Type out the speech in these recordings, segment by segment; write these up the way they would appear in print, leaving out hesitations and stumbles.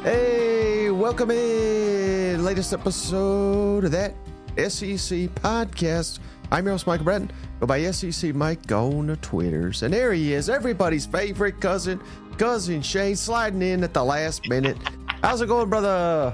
Hey, welcome in. Latest episode of that SEC podcast. I'm your host, Michael Bratton. Go by SEC Mike on the Twitters. And there he is, everybody's favorite cousin Shane, sliding in at the last minute. How's it going, brother?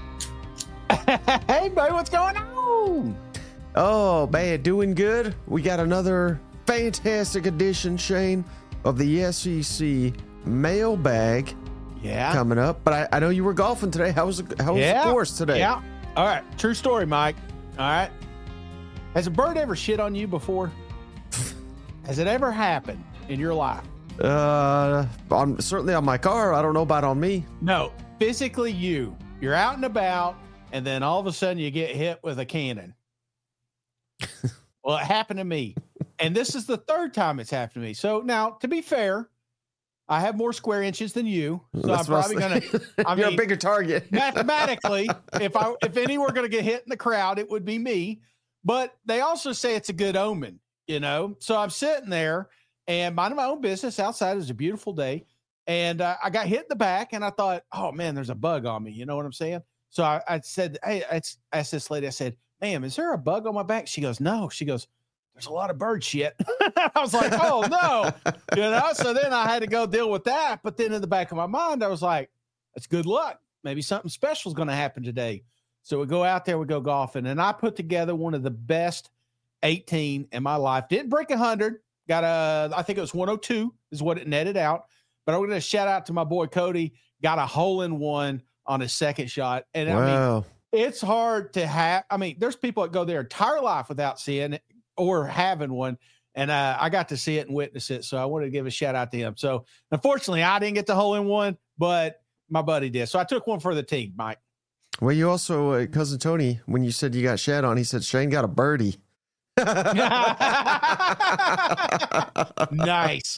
Hey, buddy, what's going on? Oh, man, doing good. We got another fantastic edition, Shane, of the SEC mailbag. Yeah. Coming up. But I know you were golfing today. How was the course today? Yeah. All right. True story, Mike. All right. Has a bird ever shit on you before? Has it ever happened in your life? Certainly on my car. I don't know about on me. No. Physically, you're out and about, and then all of a sudden you get hit with a cannon. Well, it happened to me. And this is the third time it's happened to me. So now, to be fair, I have more square inches than you, so That's I'm probably going to. You're a bigger target. Mathematically, if any were going to get hit in the crowd, it would be me. But they also say it's a good omen, you know. So I'm sitting there and minding my own business. Outside is a beautiful day, and I got hit in the back, and I thought, oh man, there's a bug on me. You know what I'm saying? So I said, hey, I asked this lady. I said, ma'am, is there a bug on my back? She goes, no. She goes, there's a lot of bird shit. I was like, oh no, you know? So then I had to go deal with that. But then in the back of my mind, I was like, that's good luck. Maybe something special is going to happen today. So we go out there, we go golfing, and I put together one of the best 18 in my life. Didn't break 100. Got I think it was 102 is what it netted out. But I'm going to shout out to my boy Cody. Got a hole in one on his second shot. And wow. I mean, it's hard to have. I mean, there's people that go their entire life without seeing it or having one. And I got to see it and witness it. So I wanted to give a shout out to him. So unfortunately I didn't get the hole in one, but my buddy did. So I took one for the team, Mike. Well, you also, cousin Tony, when you said you got shat on, he said, Shane got a birdie. Nice.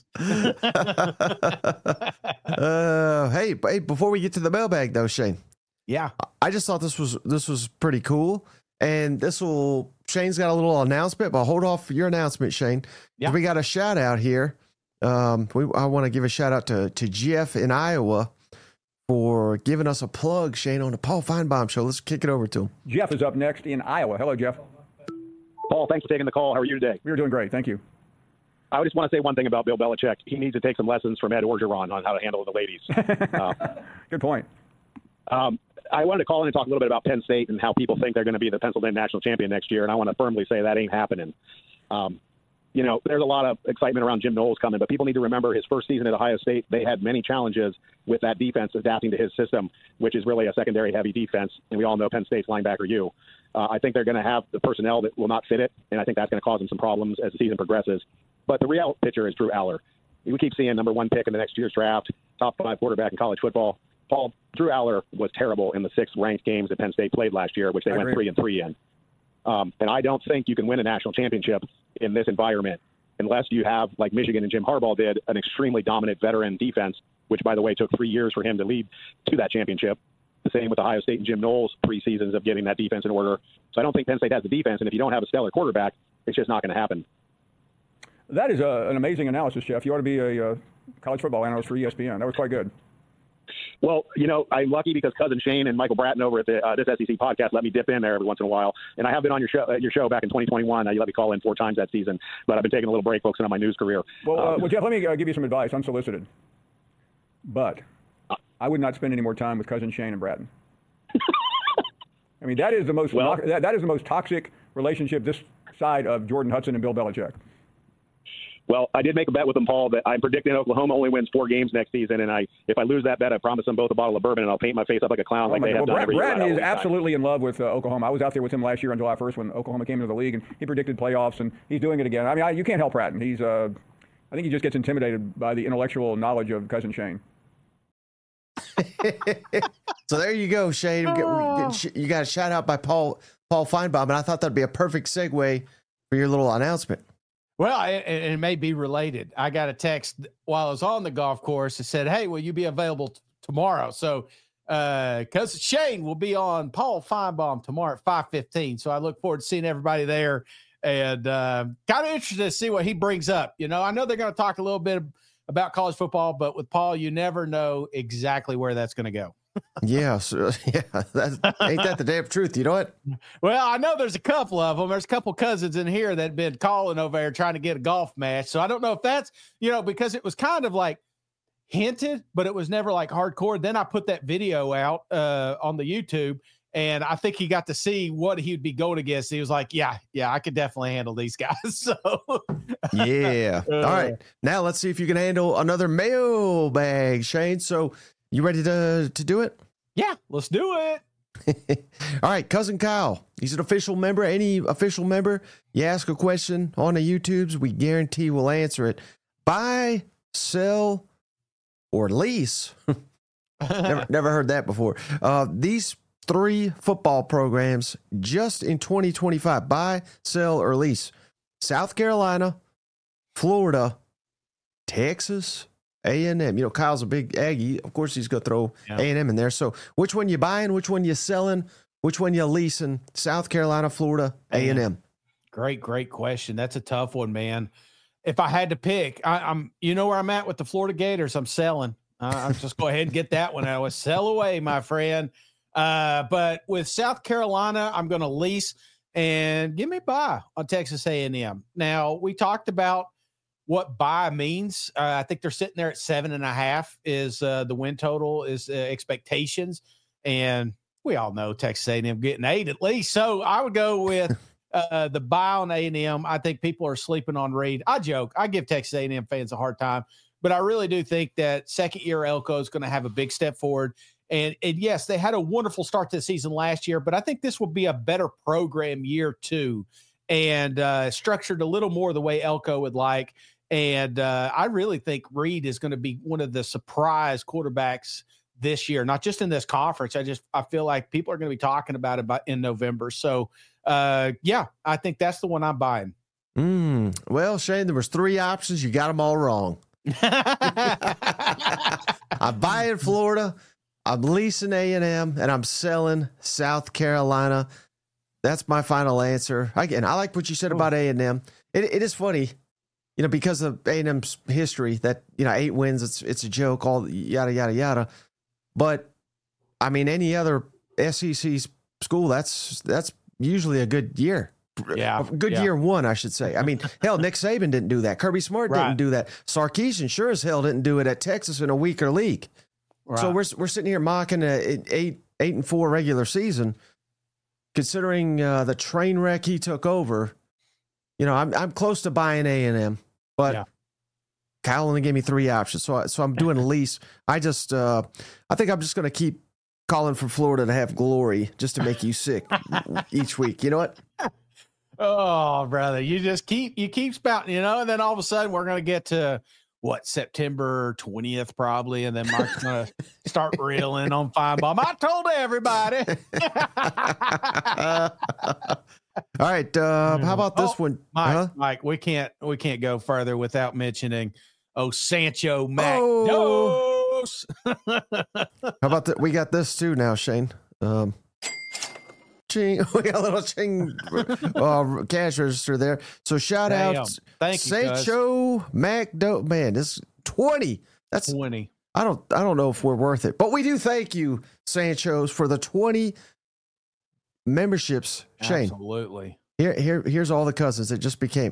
Hey, before we get to the mailbag though, Shane. Yeah. I just thought this was pretty cool. And Shane's got a little announcement, but hold off your announcement, Shane. Yeah. We got a shout out here. I want to give a shout out to Jeff in Iowa for giving us a plug, Shane, on the Paul Feinbaum show. Let's kick it over to him. Jeff is up next in Iowa. Hello, Jeff. Paul, thanks for taking the call. How are you today? We're doing great. Thank you. I just want to say one thing about Bill Belichick. He needs to take some lessons from Ed Orgeron on how to handle the ladies. Good point. I wanted to call in and talk a little bit about Penn State and how people think they're going to be the Pennsylvania national champion next year, and I want to firmly say that ain't happening. You know, there's a lot of excitement around Jim Knowles coming, but people need to remember his first season at Ohio State, they had many challenges with that defense adapting to his system, which is really a secondary-heavy defense, and we all know Penn State's linebacker U. I think they're going to have the personnel that will not fit it, and I think that's going to cause them some problems as the season progresses. But the real picture is Drew Aller. We keep seeing number one pick in the next year's draft, top 5 quarterback in college football. Paul, Drew Aller was terrible in the 6 ranked games that Penn State played last year, which they went 3-3 in. And I don't think you can win a national championship in this environment unless you have, like Michigan and Jim Harbaugh did, an extremely dominant veteran defense, which, by the way, took 3 years for him to lead to that championship. The same with Ohio State and Jim Knowles, 3 seasons of getting that defense in order. So I don't think Penn State has the defense, and if you don't have a stellar quarterback, it's just not going to happen. That is an amazing analysis, Jeff. You ought to be a college football analyst for ESPN. That was quite good. Well, you know, I'm lucky because cousin Shane and Michael Bratton over at this SEC podcast let me dip in there every once in a while. And I have been on your show back in 2021. You let me call in 4 times that season, but I've been taking a little break focusing on my news career. Well, Jeff, let me give you some advice, unsolicited. But I would not spend any more time with cousin Shane and Bratton. I mean, that is the most that is the most toxic relationship this side of Jordan Hudson and Bill Belichick. Well, I did make a bet with them, Paul, that I'm predicting Oklahoma only wins 4 games next season, and if I lose that bet, I promise them both a bottle of bourbon, and I'll paint my face up like a clown like they have done every year. Bratton is absolutely in love with Oklahoma. I was out there with him last year on July 1st when Oklahoma came into the league, and he predicted playoffs, and he's doing it again. I mean, you can't help Bratton. He's, I think he just gets intimidated by the intellectual knowledge of cousin Shane. So there you go, Shane. You got a shout out by Paul Feinbaum, and I thought that'd be a perfect segue for your little announcement. Well, it may be related. I got a text while I was on the golf course that said, hey, will you be available tomorrow? So because Shane will be on Paul Feinbaum tomorrow at 5:15. So I look forward to seeing everybody there, and kind of interested to see what he brings up. You know, I know they're going to talk a little bit about college football, but with Paul, you never know exactly where that's going to go. Yeah, so, yeah, ain't that the damn truth? You know what? Well, I know there's a couple of them. There's a couple cousins in here that have been calling over there trying to get a golf match. So I don't know if that's, because it was kind of like hinted, but it was never like hardcore. Then I put that video out on the YouTube, and I think he got to see what he'd be going against. He was like, yeah, I could definitely handle these guys. So yeah. All right. Now let's see if you can handle another mailbag, Shane. So you ready to do it? Yeah, let's do it. All right, Cousin Kyle. He's an official member. Any official member, you ask a question on the YouTubes, we guarantee we'll answer it. Buy, sell, or lease. never heard that before. These 3 football programs just in 2025. Buy, sell, or lease. South Carolina, Florida, Texas, A&M. Kyle's a big Aggie. Of course, he's going to throw A&M in there. So which one you buying? Which one you selling? Which one you leasing? South Carolina, Florida, A&M. Great question. That's a tough one, man. If I had to pick, I'm where I'm at with the Florida Gators. I'm selling. I'll just go ahead and get that one out. Sell away, my friend. But with South Carolina, I'm going to lease and give me buy on Texas A&M. Now, we talked about what buy means. I think they're sitting there at 7.5 is the win total is expectations. And we all know Texas A&M getting 8 at least. So I would go with the buy on A&M. I think people are sleeping on Reed. I joke. I give Texas A&M fans a hard time, but I really do think that second year Elko is going to have a big step forward. And yes, they had a wonderful start to the season last year, but I think this will be a better program year 2 and structured a little more the way Elko would like. And I really think Reed is going to be one of the surprise quarterbacks this year, not just in this conference. I feel like people are going to be talking about it in November. So, I think that's the one I'm buying. Well, Shane, there was 3 options. You got them all wrong. I'm buying Florida, I'm leasing A&M, and I'm selling South Carolina. That's my final answer. Again, I like what you said about A&M. It is funny. Because of A&M's history that, 8 wins, it's a joke, all yada, yada, yada. But, I mean, any other SEC school, that's usually a good year. Yeah. A good year 1, I should say. I mean, hell, Nick Saban didn't do that. Kirby Smart didn't do that. Sarkisian sure as hell didn't do it at Texas in a weaker league. Right. So we're sitting here mocking an 8-4 regular season, considering the train wreck he took over. I'm close to buying A&M. But Kyle only gave me 3 options, so I'm doing a lease. I think I'm just going to keep calling for Florida to have glory just to make you sick each week. You know what? Oh, brother, you keep spouting, and then all of a sudden we're going to get to September 20th probably, and then Mark's going to start reeling on Feinbaum. I told everybody. All right. How about this one? Mike, we can't go further without mentioning Sancho McDose. How about that? We got this too now, Shane. Ching, we got a little ching cash register there. So shout out, thank you, Sancho McDose. Man, this 20. That's 20. I don't know if we're worth it, but we do thank you, Sancho's, for the 20 memberships. Shane, absolutely. Here's all the cousins that just became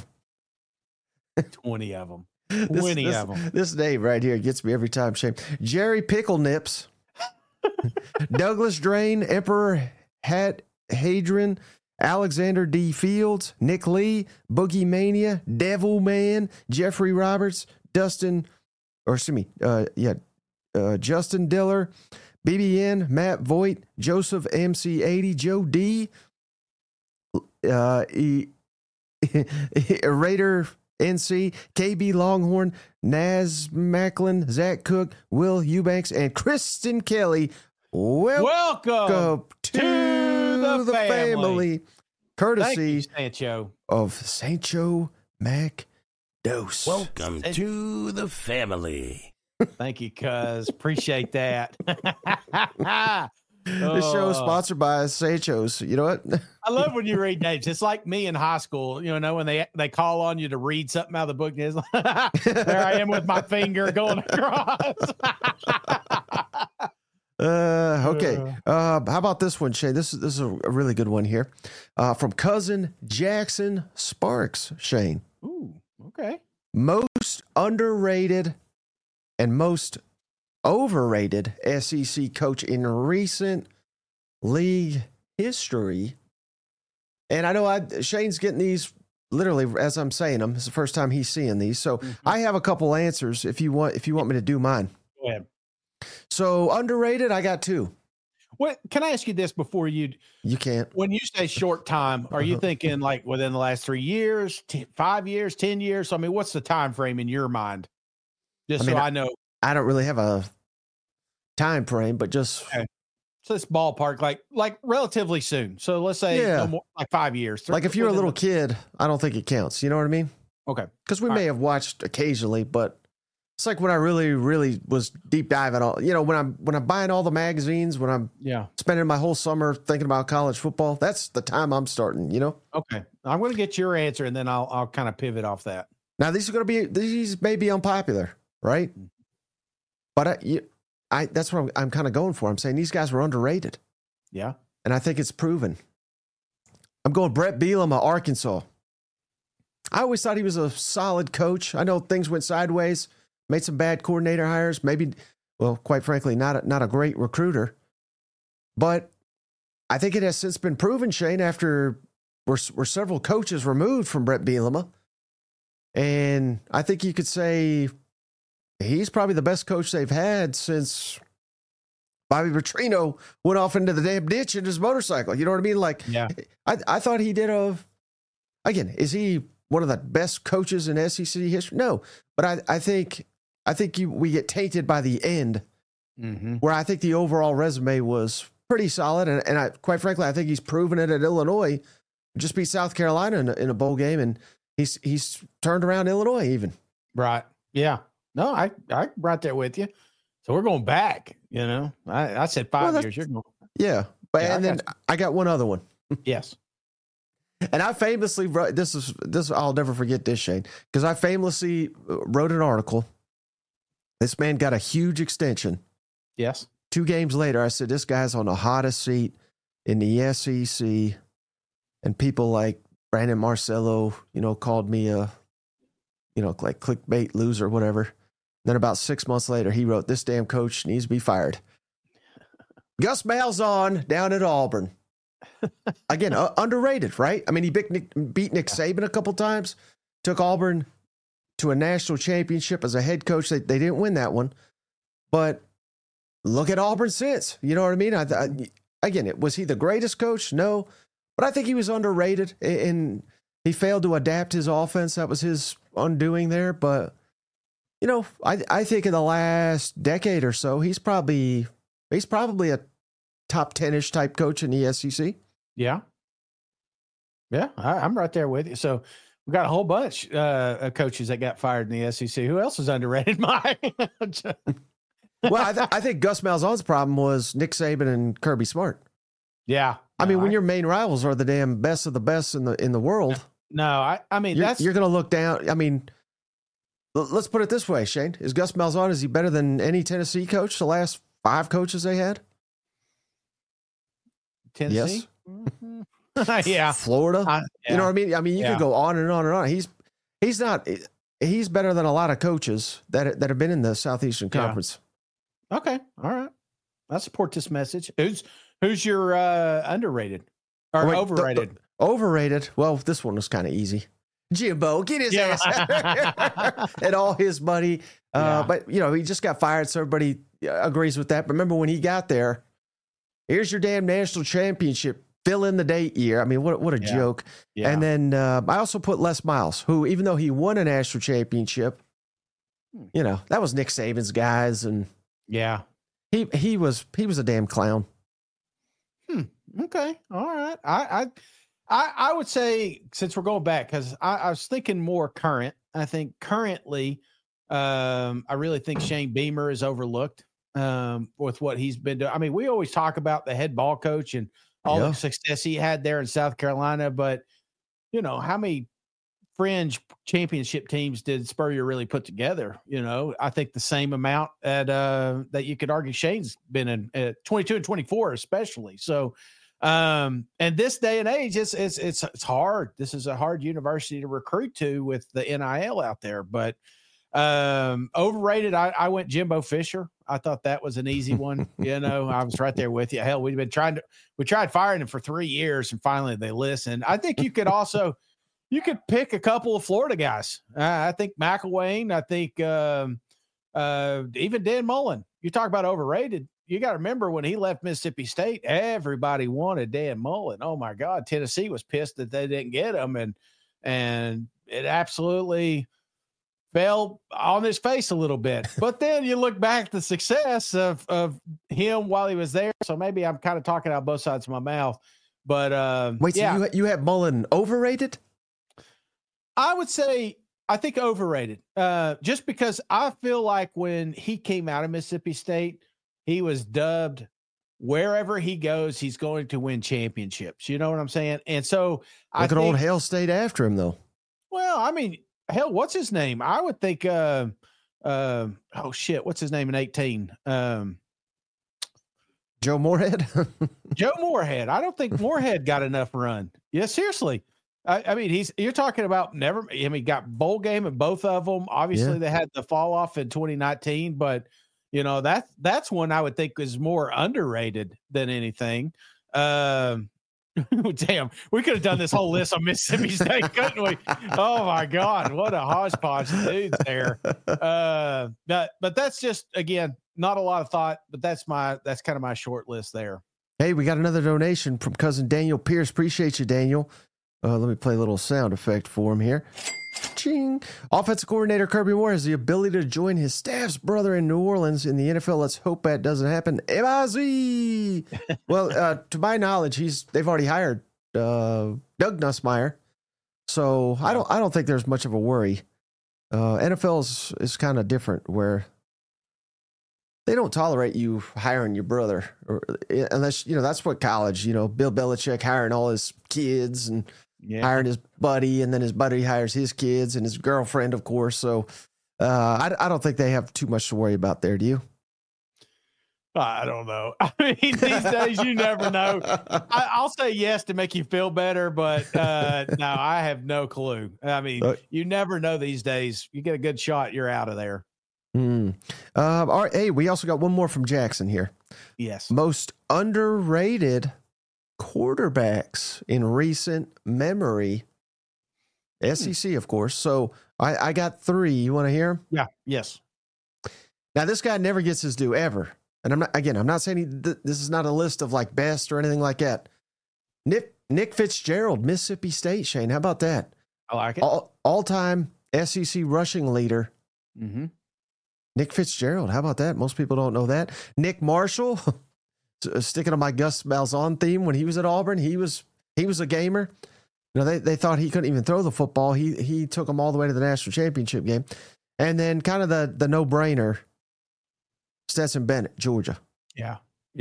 20 of them. 20 of them. This name right here gets me every time, Shane. Jerry Pickle Nips, Douglas Drain, Emperor Hadrian, Alexander D. Fields, Nick Lee, Boogie Mania, Devil Man, Jeffrey Roberts, Justin Diller, BBN, Matt Voigt, Joseph MC80, Joe D, Raider NC, KB Longhorn, Naz Macklin, Zach Cook, Will Eubanks, and Kristen Kelly. Welcome to the family. Courtesy Sancho. of Sancho McDose. Welcome to the family. Thank you, cuz. Appreciate that. This show is sponsored by Sancho's. You know what? I love when you read names. It's like me in high school, when they call on you to read something out of the book. And it's like, there I am with my finger going across. Okay. How about this one, Shane? This is a really good one here. From cousin Jackson Sparks, Shane. Ooh, okay. Most underrated and most overrated SEC coach in recent league history. And I know Shane's getting these literally as I'm saying them. It's the first time he's seeing these. So I have a couple answers if you want me to do mine. Go ahead. So underrated, I got 2. What can I ask you this before you can't. When you say short time, are you thinking like within the last 3 years, 5 years, 10 years? I mean, what's the time frame in your mind? Just so I know. I don't really have a time frame, but just so it's ballpark, like relatively soon. So let's say no more, like 5 years. Like if you're a little kid, I don't think it counts. You know what I mean? Okay. Because we may have watched occasionally, but it's like when I really, really was deep diving all. You know, when I'm buying all the magazines, when I'm spending my whole summer thinking about college football. That's the time I'm starting. You know? Okay. I'm going to get your answer, and then I'll kind of pivot off that. Now these may be unpopular, right? But that's what I'm kind of going for. I'm saying these guys were underrated. Yeah. And I think it's proven. I'm going Brett Bielema, Arkansas. I always thought he was a solid coach. I know things went sideways, made some bad coordinator hires, maybe, well, quite frankly, not a great recruiter. But I think it has since been proven, Shane, after we're several coaches removed from Brett Bielema. And I think you could say he's probably the best coach they've had since Bobby Petrino went off into the damn ditch in his motorcycle. You know what I mean? Like, I thought he did again, is he one of the best coaches in SEC history? No, but I think we get tainted by the end, where I think the overall resume was pretty solid. And I, quite frankly, I think he's proven it at Illinois. Just beat South Carolina in a bowl game, and he's turned around Illinois even. Right. Yeah. No, I right there with you. So we're going back, you know. I said 5 years. You're going. Yeah. But and then I got one other one. Yes. And I famously wrote this. I'll never forget this, Shane, because I famously wrote an article. This man got a huge extension. Yes. 2 games later, I said, this guy's on the hottest seat in the SEC. And people like Brandon Marcello, you know, called me a, you know, like clickbait loser or whatever. Then about 6 months later, he wrote, this damn coach needs to be fired. Gus Malzahn down at Auburn. Again, underrated, right? I mean, he beat Nick Saban a couple times, took Auburn to a national championship as a head coach. They didn't win that one. But look at Auburn since. You know what I mean? Again, was he the greatest coach? No. But I think he was underrated, and he failed to adapt his offense. That was his undoing there. But, you know, I think in the last decade or so, he's probably a top 10-ish type coach in the SEC. Yeah. Yeah, I'm right there with you. So we got a whole bunch of coaches that got fired in the SEC. Who else is underrated, Mike? Well, I think Gus Malzahn's problem was Nick Saban and Kirby Smart. Yeah. I mean, when your main rivals are the damn best of the best in the world. No, I mean, you're going to look down. I mean, let's put it this way, Shane. Is Gus Malzahn, is he better than any Tennessee coach, the last 5 coaches they had? Tennessee? Yes. Yeah. Florida? Yeah. You know what I mean? I mean, you could go on and on and on. He's better than a lot of coaches that have been in the Southeastern Conference. Okay. All right. I support this message. Who's your underrated or overrated? Overrated. Well, this one was kind of easy. Jimbo, get his ass and all his money. But, you know, he just got fired, so everybody agrees with that. But remember when he got there, here's your damn national championship. Fill in the date year. I mean, what a joke. Yeah. And then I also put Les Miles, who, even though he won a national championship, you know, that was Nick Saban's guys. And he was a damn clown. Okay. All right. I would say, since we're going back, because I was thinking more current. I think currently, I really think Shane Beamer is overlooked with what he's been doing. I mean, we always talk about the head ball coach and all the success he had there in South Carolina, but, you know, how many fringe championship teams did Spurrier really put together? You know, I think the same amount at that you could argue Shane's been in at 22 and 24, especially. So, and this day and age, it's hard. This is a hard university to recruit to with the NIL out there. But overrated, I went Jimbo Fisher. I thought that was an easy one. You know, I was right there with you. Hell, we tried firing him for 3 years, and finally they listened. I think you could also. You could pick a couple of Florida guys. I think McElwain. I think even Dan Mullen. You talk about overrated. You got to remember when he left Mississippi State, everybody wanted Dan Mullen. Oh my God, Tennessee was pissed that they didn't get him, and it absolutely fell on his face a little bit. But then you look back at the success of him while he was there. So maybe I'm kind of talking out both sides of my mouth. But wait, so yeah. you have Mullen overrated? I would say I think overrated, just because I feel like when he came out of Mississippi State, he was dubbed wherever he goes, he's going to win championships. You know what I'm saying? And so I think old Hale stayed after him, though. Well, I mean, hell, what's his name? I would think, oh shit, what's his name in 18? Joe Moorhead? Joe Moorhead. I don't think Moorhead got enough run. Yeah, seriously. I mean, you're talking about got bowl game in both of them. Obviously, They had the fall off in 2019, but you know, that's one I would think is more underrated than anything. Damn, we could have done this whole list on Mississippi State, couldn't we? Oh my God, what a hodgepodge of dudes there. But that's just, again, not a lot of thought, but that's kind of my short list there. Hey, we got another donation from cousin Daniel Pierce. Appreciate you, Daniel. Let me play a little sound effect for him here. Ching. Offensive coordinator Kirby Moore has the ability to join his staff's brother in New Orleans in the NFL. Let's hope that doesn't happen. M-I-Z. Well, to my knowledge, they've already hired Doug Nussmeier, so I don't think there's much of a worry. NFL is kind of different, where they don't tolerate you hiring your brother, unless that's what college. Bill Belichick hiring all his kids and. Yeah. Hiring his buddy, and then his buddy hires his kids and his girlfriend, of course. So I don't think they have too much to worry about there. Do you? I don't know. I mean, these days you never know. I'll say yes to make you feel better, but no, I have no clue. I mean, you never know these days. You get a good shot, you're out of there. All right. Hey, we also got one more from Jackson here. Yes. Most underrated quarterbacks in recent memory. SEC, of course. So I got 3. You want to hear them? Yeah. Yes. Now, this guy never gets his due ever. And I'm not saying this is not a list of like best or anything like that. Nick Fitzgerald, Mississippi State, Shane. How about that? I like it. All-time SEC rushing leader. Mm-hmm. Nick Fitzgerald. How about that? Most people don't know that. Nick Marshall, sticking on my Gus Malzahn theme, when he was at Auburn, he was a gamer. They thought he couldn't even throw the football. He took them all the way to the national championship game. And then kind of the no-brainer, Stetson Bennett, Georgia. Yeah.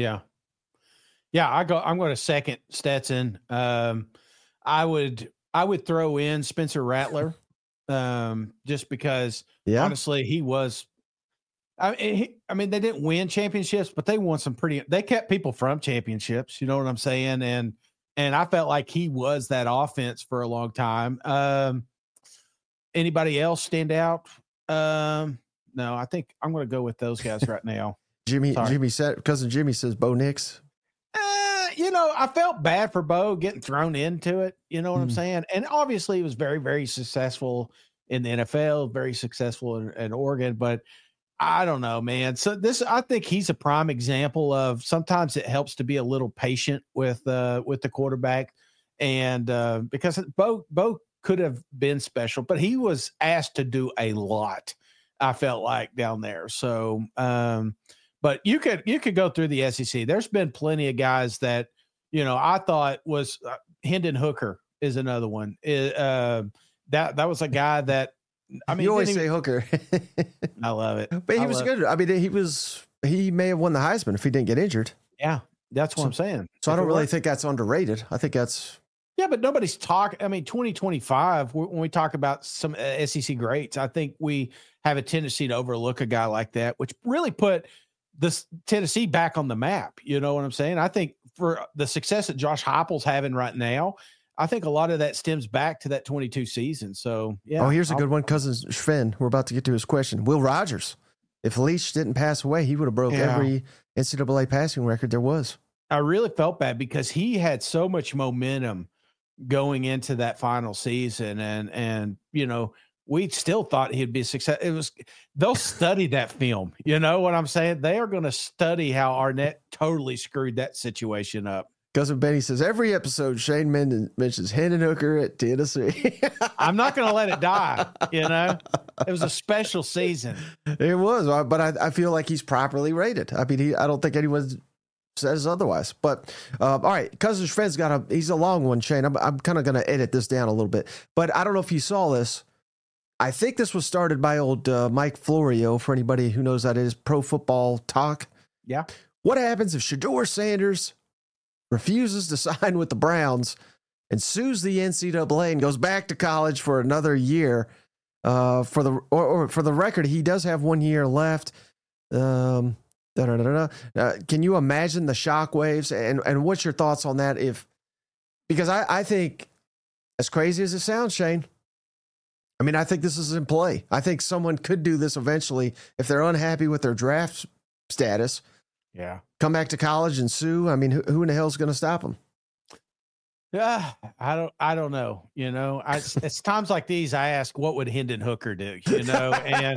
I'm going to second Stetson. I would throw in Spencer Rattler, just because honestly he was. I mean, they didn't win championships, but they won some they kept people from championships. You know what I'm saying? And I felt like he was that offense for a long time. Anybody else stand out? No, I think I'm going to go with those guys right now. Cousin Jimmy says Bo Nix. I felt bad for Bo getting thrown into it. You know what I'm saying? And obviously he was very, very successful in the NFL, very successful in Oregon, but I don't know, man. So I think he's a prime example of sometimes it helps to be a little patient with the quarterback, and because Bo could have been special, but he was asked to do a lot. I felt like down there. So, but you could go through the SEC. There's been plenty of guys that I thought was Hendon Hooker is another one. That was a guy that. I mean, you always say Hooker. I love it. But he was good. I mean, he may have won the Heisman if he didn't get injured. Yeah, that's what I'm saying. So I don't really think that's underrated. I think that's. Yeah, but nobody's talking. I mean, 2025, when we talk about some SEC greats, I think we have a tendency to overlook a guy like that, which really put this Tennessee back on the map. You know what I'm saying? I think for the success that Josh Heupel's having right now, I think a lot of that stems back to that 22 season. So, yeah. Oh, here's a good one. Cousin Sven, we're about to get to his question. Will Rogers, if Leach didn't pass away, he would have broke every NCAA passing record there was. I really felt bad because he had so much momentum going into that final season. And, you know, we still thought he'd be a success. They'll study that film. You know what I'm saying? They are going to study how Arnett totally screwed that situation up. Cousin Benny says, every episode Shane mentions Hendon Hooker at Tennessee. I'm not going to let it die. You know, it was a special season. It was, but I feel like he's properly rated. I mean, I don't think anyone says otherwise. But all right, Cousin Fred's he's a long one, Shane. I'm kind of going to edit this down a little bit, but I don't know if you saw this. I think this was started by old Mike Florio. For anybody who knows that is Pro Football Talk. Yeah. What happens if Shedeur Sanders refuses to sign with the Browns and sues the NCAA and goes back to college for another year? For the record, he does have 1 year left. Can you imagine the shockwaves? And what's your thoughts on that? Because I think, as crazy as it sounds, Shane, I mean, I think this is in play. I think someone could do this eventually if they're unhappy with their draft status. Yeah. Come back to college and sue. I mean, who in the hell is going to stop them? Yeah, I don't know. You know, it's times like these I ask, what would Hendon Hooker do? You know, and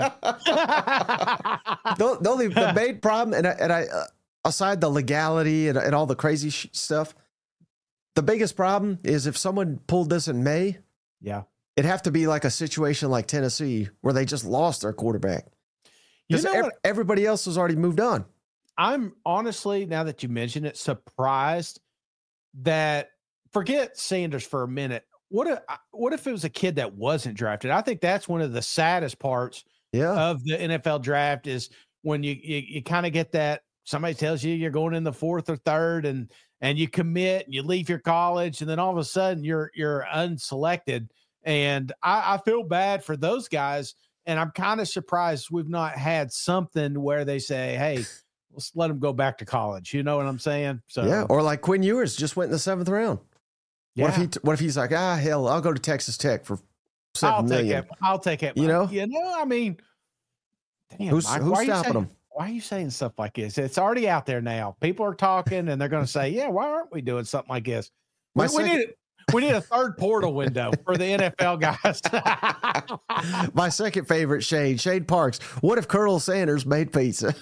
the main problem, and I aside the legality and all the crazy stuff, the biggest problem is if someone pulled this in May. Yeah, it'd have to be like a situation like Tennessee where they just lost their quarterback because everybody else has already moved on. I'm honestly, now that you mention it, surprised that. Forget Sanders for a minute. What if it was a kid that wasn't drafted? I think that's one of the saddest parts of the NFL draft is when you kind of get that somebody tells you you're going in the fourth or third and you commit and you leave your college and then all of a sudden you're unselected. And I feel bad for those guys. And I'm kind of surprised we've not had something where they say, hey, let's let them go back to college. You know what I'm saying? So yeah. Or like Quinn Ewers just went in the 7th round. Yeah. What if he's like, hell, I'll go to Texas Tech for $7 million. I'll take it. You know, I mean, damn, who's stopping them? Why are you saying stuff like this? It's already out there now. People are talking and they're going to say, yeah, why aren't we doing something like this? We need a third portal window for the NFL guys. My second favorite, Shade Parks. What if Colonel Sanders made pizza?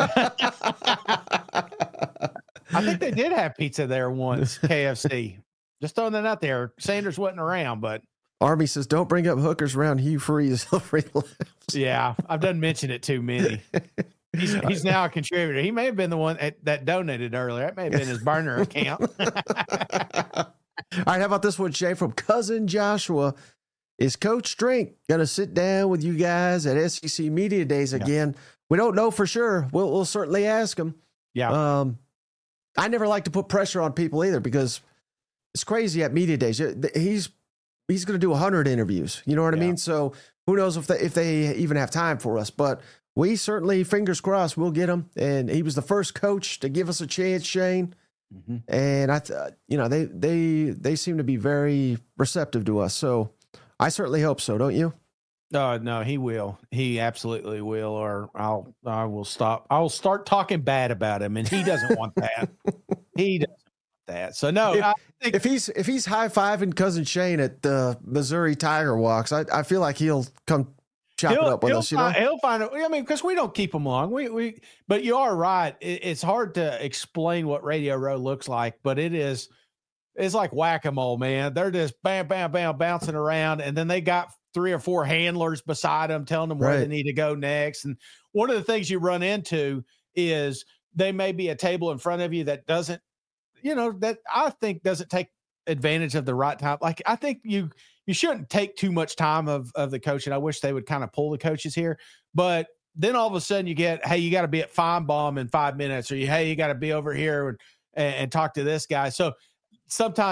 I think they did have pizza there once, KFC. Just throwing that out there. Sanders wasn't around, but Army says, don't bring up hookers around Hugh Freeze. Yeah, I've done mention it too many. He's now a contributor. He may have been the one that donated earlier. That may have been his burner account. All right, how about this one, Shay, from Cousin Joshua? Is Coach Strink going to sit down with you guys at SEC Media Days again? We don't know for sure. We'll certainly ask him. Yeah. I never like to put pressure on people either because it's crazy at Media Days. He's going to do 100 interviews. You know what I mean? So who knows if they even have time for us. But we certainly, fingers crossed, we'll get him. And he was the first coach to give us a chance, Shane. Mm-hmm. And they seem to be very receptive to us. So I certainly hope so, don't you? No, he will. He absolutely will. Or I will stop. I will start talking bad about him, and he doesn't want that. He doesn't want that. So no, if he's high-fiving Cousin Shane at the Missouri Tiger Walks, I feel like he'll come chop it up with us. He'll find it. I mean, because we don't keep him long. But you are right. It's hard to explain what Radio Row looks like, but it's like whack-a-mole, man. They're just bam, bam, bam, bouncing around, and then they got 3 or 4 handlers beside them telling them where they need to go next. And one of the things you run into is they may be a table in front of you that doesn't, that I think doesn't take advantage of the right time. Like, I think you shouldn't take too much time of the coach. And I wish they would kind of pull the coaches here, but then all of a sudden you get, hey, you got to be at Feinbaum in 5 minutes, or you got to be over here and talk to this guy. So sometimes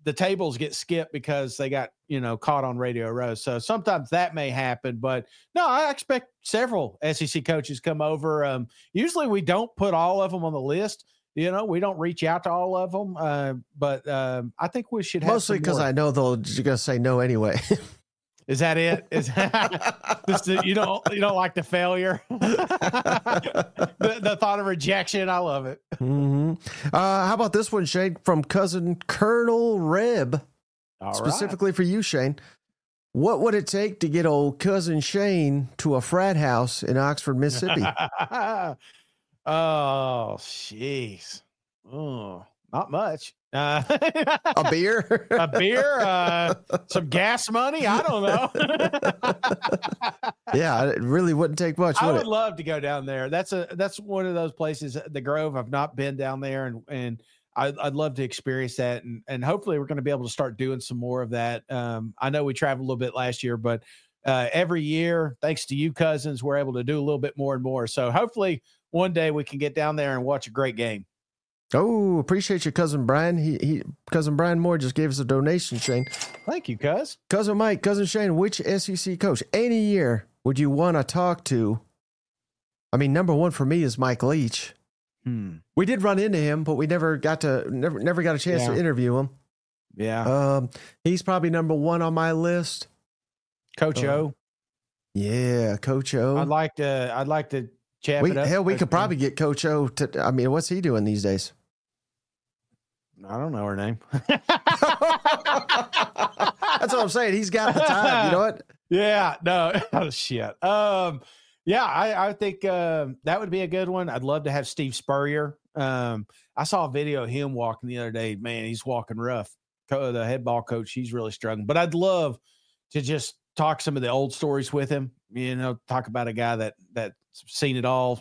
the tables get skipped because they got, caught on Radio Row. So sometimes that may happen, but no, I expect several SEC coaches come over. Usually we don't put all of them on the list. We don't reach out to all of them. But I think we should have mostly because I know you're going to say no anyway. Is that it? Is you don't like the failure? the thought of rejection. I love it. Mm-hmm. How about this one, Shane, from cousin Colonel Reb? Specifically for you, Shane. What would it take to get old cousin Shane to a frat house in Oxford, Mississippi? Oh, jeez. Oh, not much. A beer, some gas money. I don't know. Yeah, it really wouldn't take much. I would love to go down there. That's one of those places, the Grove. I've not been down there, and I'd love to experience that. And hopefully we're going to be able to start doing some more of that. I know we traveled a little bit last year, but every year, thanks to you cousins, we're able to do a little bit more and more. So hopefully one day we can get down there and watch a great game. Oh, appreciate you, cousin Brian. Cousin Brian Moore just gave us a donation, Shane. Thank you, cuz. Cousin Mike, cousin Shane, which SEC coach any year would you want to talk to? I mean, number one for me is Mike Leach. We did run into him, but we never got a chance to interview him. Yeah. He's probably number one on my list. Coach O. Yeah, Coach O. I'd like to chat it up. Hell, we could probably get Coach O to, I mean, what's he doing these days? I don't know her name. That's what I'm saying. He's got the time. You know what? Yeah. No. Oh, shit. Yeah, I think that would be a good one. I'd love to have Steve Spurrier. I saw a video of him walking the other day. Man, he's walking rough. The head ball coach, he's really struggling. But I'd love to just talk some of the old stories with him. Talk about a guy that's seen it all.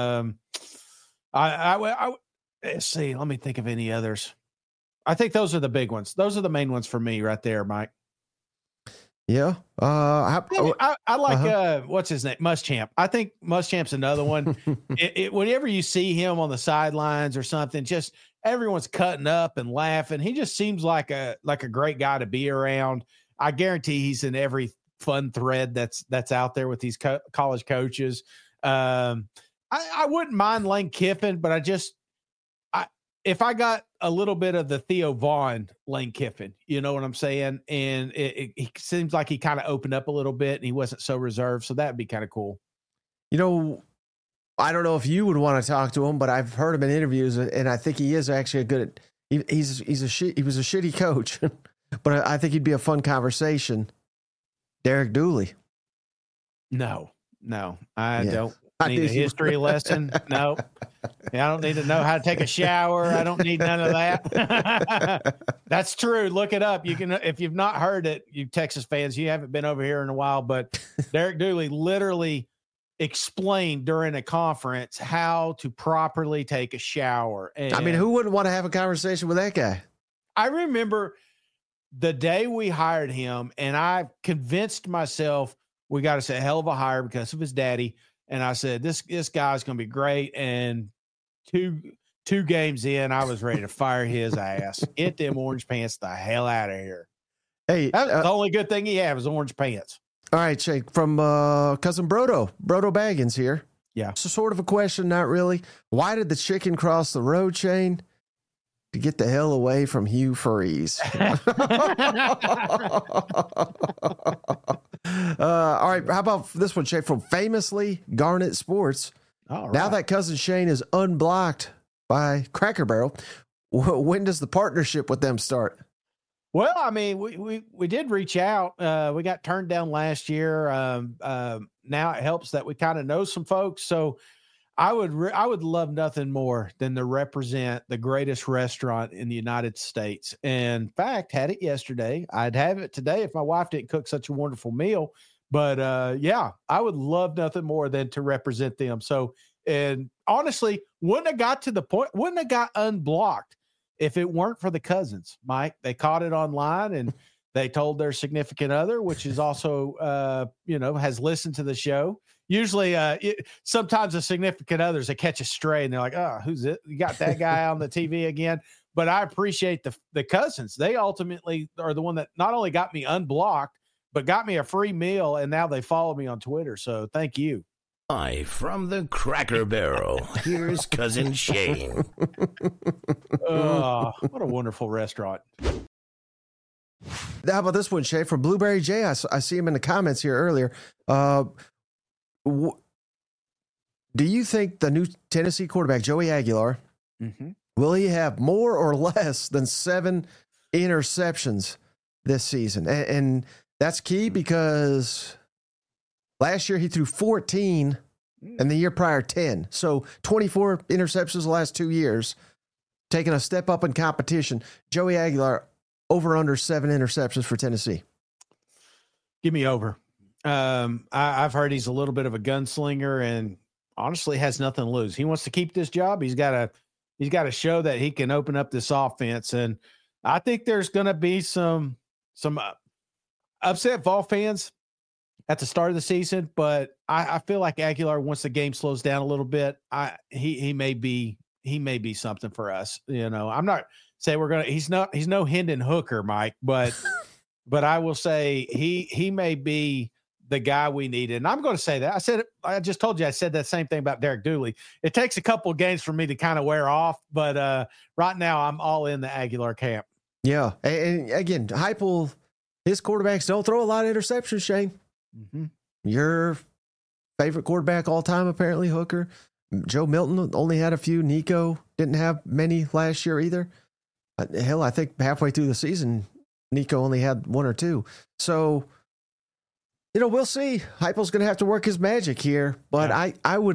Let's see. Let me think of any others. I think those are the big ones. Those are the main ones for me right there, Mike. Yeah. I like what's his name? Muschamp. I think Muschamp's another one. Whenever you see him on the sidelines or something, just everyone's cutting up and laughing. He just seems like a great guy to be around. I guarantee he's in every fun thread that's out there with these college coaches. I wouldn't mind Lane Kiffin, but if I got a little bit of the Theo Vaughn Lane Kiffin, you know what I'm saying? And it seems like he kind of opened up a little bit and he wasn't so reserved. So that'd be kind of cool. I don't know if you would want to talk to him, but I've heard him in interviews and I think he is actually he was a shitty coach, but I think he'd be a fun conversation. Derek Dooley. No, I don't need a history lesson. No, I don't need to know how to take a shower. I don't need none of that. That's true. Look it up. You can, if you've not heard it, you Texas fans, you haven't been over here in a while, but Derek Dooley literally explained during a conference how to properly take a shower. And I mean, who wouldn't want to have a conversation with that guy? I remember the day we hired him, and I convinced myself we got us a hell of a hire because of his daddy. And I said, this guy's going to be great. And two games in, I was ready to fire his ass. Get them orange pants the hell out of here. Hey, that's the only good thing he had was orange pants. All right, Shake, from cousin Brodo Baggins here. Yeah. So sort of a question, not really. Why did the chicken cross the road, Shane? To get the hell away from Hugh Freeze. All right, how about this one, Shane, from famously Garnet Sports. All right. Now that cousin Shane is unblocked by Cracker Barrel, when does the partnership with them start? Well, I mean, we did reach out. We got turned down last year. Now it helps that we kind of know some folks. So I would love nothing more than to represent the greatest restaurant in the United States. And in fact, had it yesterday. I'd have it today if my wife didn't cook such a wonderful meal. But yeah, I would love nothing more than to represent them. So, and honestly, wouldn't have got unblocked if it weren't for the cousins, Mike. They caught it online and they told their significant other, which is also, has listened to the show. Usually, sometimes the significant others, they catch a stray and they're like, oh, who's it? You got that guy on the TV again. but I appreciate the cousins. They ultimately are the one that not only got me unblocked, but got me a free meal, and now they follow me on Twitter. So thank you. Hi, from the Cracker Barrel, here's Cousin Shane. What a wonderful restaurant. How about this one, Shay? From Blueberry J, I see him in the comments here earlier. Do you think the new Tennessee quarterback, Joey Aguilar, will he have more or less than 7 interceptions this season? And that's key because last year he threw 14 and the year prior 10. So 24 interceptions the last 2 years, taking a step up in competition. Joey Aguilar, over under 7 interceptions for Tennessee. Give me over. I've heard he's a little bit of a gunslinger and honestly has nothing to lose. He wants to keep this job. He's got to show that he can open up this offense. And I think there's going to be some upset Vol fans at the start of the season, but I feel like Aguilar, once the game slows down a little bit, he may be something for us. You know, I'm not saying he's no Hendon Hooker, Mike, but I will say he may be the guy we needed. And I'm going to say that. I just told you I said that same thing about Derek Dooley. It takes a couple of games for me to kind of wear off, but right now I'm all in the Aguilar camp. Yeah. And again, Heupel, his quarterbacks don't throw a lot of interceptions, Shane. Mm-hmm. Your favorite quarterback all time, apparently, Hooker. Joe Milton only had a few. Nico didn't have many last year either. Hell, I think halfway through the season, Nico only had 1 or 2. So, you know, we'll see. Heupel's going to have to work his magic here, but yeah. I would.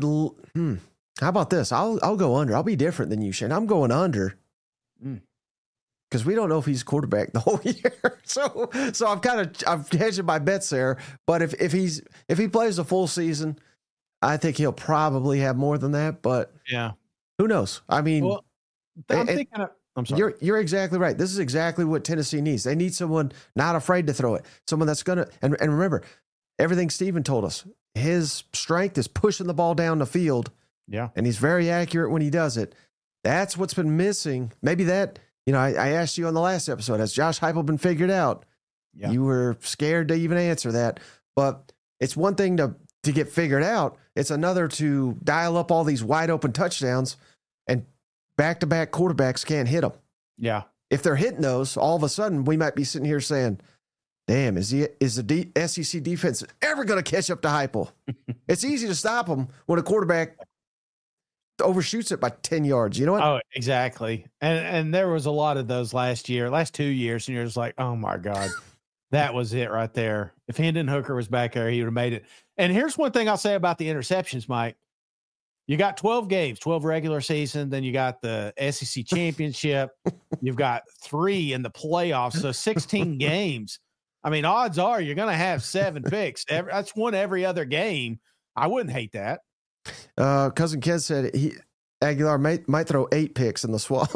How about this? I'll go under. I'll be different than you, Shane. I'm going under because we don't know if he's quarterback the whole year. So I'm hedging my bets there. But if he plays a full season, I think he'll probably have more than that. But yeah, who knows? I mean, well, I'm thinking. I'm sorry. You're exactly right. This is exactly what Tennessee needs. They need someone not afraid to throw it. Someone that's going to, and remember, everything Steven told us, his strength is pushing the ball down the field. Yeah. And he's very accurate when he does it. That's what's been missing. Maybe that, you know, I asked you on the last episode, has Josh Heupel been figured out? Yeah. You were scared to even answer that. But it's one thing to get figured out. It's another to dial up all these wide open touchdowns, and back-to-back quarterbacks can't hit them. Yeah. If they're hitting those, all of a sudden we might be sitting here saying, damn, is the SEC defense ever going to catch up to Heupel? It's easy to stop them when a quarterback overshoots it by 10 yards. You know what? Oh, exactly. And there was a lot of those last 2 years, and you're just like, oh my God, that was it right there. If Hendon Hooker was back there, he would have made it. And here's one thing I'll say about the interceptions, Mike. You got 12 games, 12 regular season. Then you got the SEC championship. You've got 3 in the playoffs. So 16 games. I mean, odds are you're going to have 7 picks. That's one every other game. I wouldn't hate that. Cousin Ken said Aguilar might throw 8 picks in the swamp.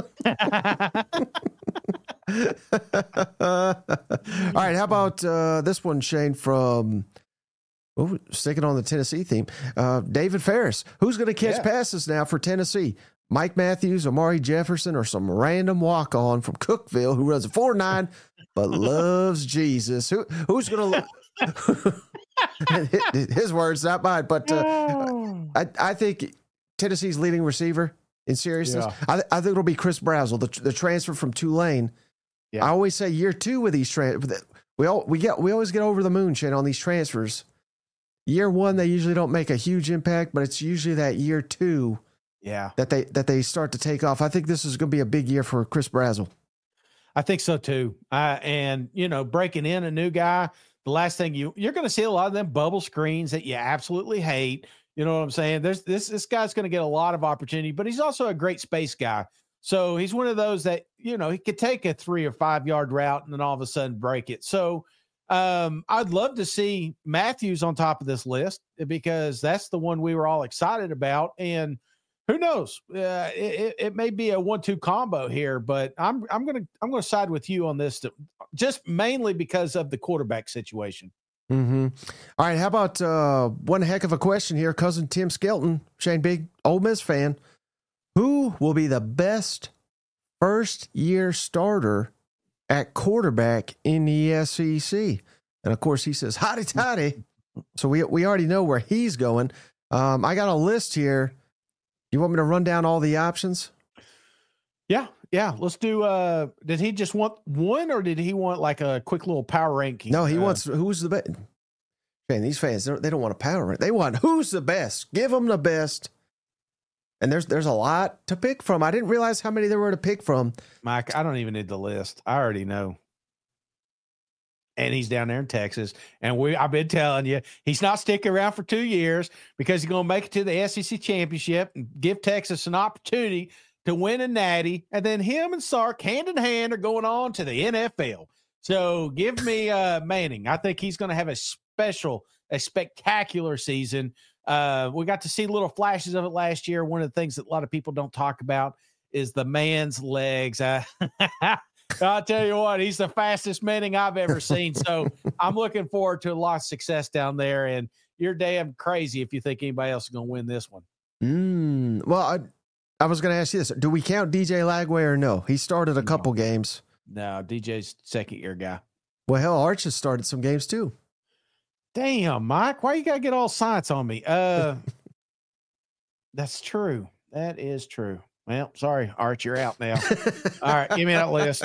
All right. How about this one, Shane, from sticking on the Tennessee theme, David Ferris. Who's going to catch passes now for Tennessee? Mike Matthews, Amari Jefferson, or some random walk-on from Cookville who runs a 4.9 but loves Jesus? Who's going to his words, not mine, but I think Tennessee's leading receiver in seriousness. Yeah. I think it'll be Chris Brazzell, the transfer from Tulane. Yeah. I always say year 2 with these we always get over the moon, Shane, on these transfers. Year 1, they usually don't make a huge impact, but it's usually that year 2 that they start to take off. I think this is going to be a big year for Chris Brazzell. I think so too. And, you know, breaking in a new guy, the last thing you're going to see a lot of them bubble screens that you absolutely hate. You know what I'm saying? This guy's going to get a lot of opportunity, but he's also a great space guy. So he's one of those that, you know, he could take a 3 or 5 yard route and then all of a sudden break it. So I'd love to see Matthews on top of this list because that's the one we were all excited about. And who knows? It may be a 1-2 combo here, but I'm gonna side with you on this, just mainly because of the quarterback situation. Mm-hmm. All right, how about one heck of a question here, cousin Tim Skelton, Shane, big Ole Miss fan. Who will be the best first-year starter at quarterback in the SEC. And, of course, he says, hotty toddy. So we already know where he's going. I got a list here. You want me to run down all the options? Yeah. Let's do, did he just want one or did he want like a quick little power ranking? No, he wants who's the best. Man, these fans, they don't want a power rank. They want who's the best. Give them the best. And there's a lot to pick from. I didn't realize how many there were to pick from. Mike, I don't even need the list. I already know. And he's down there in Texas. And I've been telling you, he's not sticking around for 2 years because he's going to make it to the SEC championship and give Texas an opportunity to win a natty. And then him and Sark, hand in hand, are going on to the NFL. So give me Manning. I think he's going to have a spectacular season. We got to see little flashes of it last year. One of the things that a lot of people don't talk about is the man's legs. I'll tell you what, he's the fastest Manning I've ever seen. So I'm looking forward to a lot of success down there. And you're damn crazy if you think anybody else is going to win this one. Well, I was going to ask you this. Do we count DJ Lagway or no? He started a couple games. No, DJ's second-year guy. Well, hell, Arch has started some games too. Damn, Mike, why you got to get all science on me? That's true. That is true. Well, sorry, Arch, you're out now. All right, give me that list.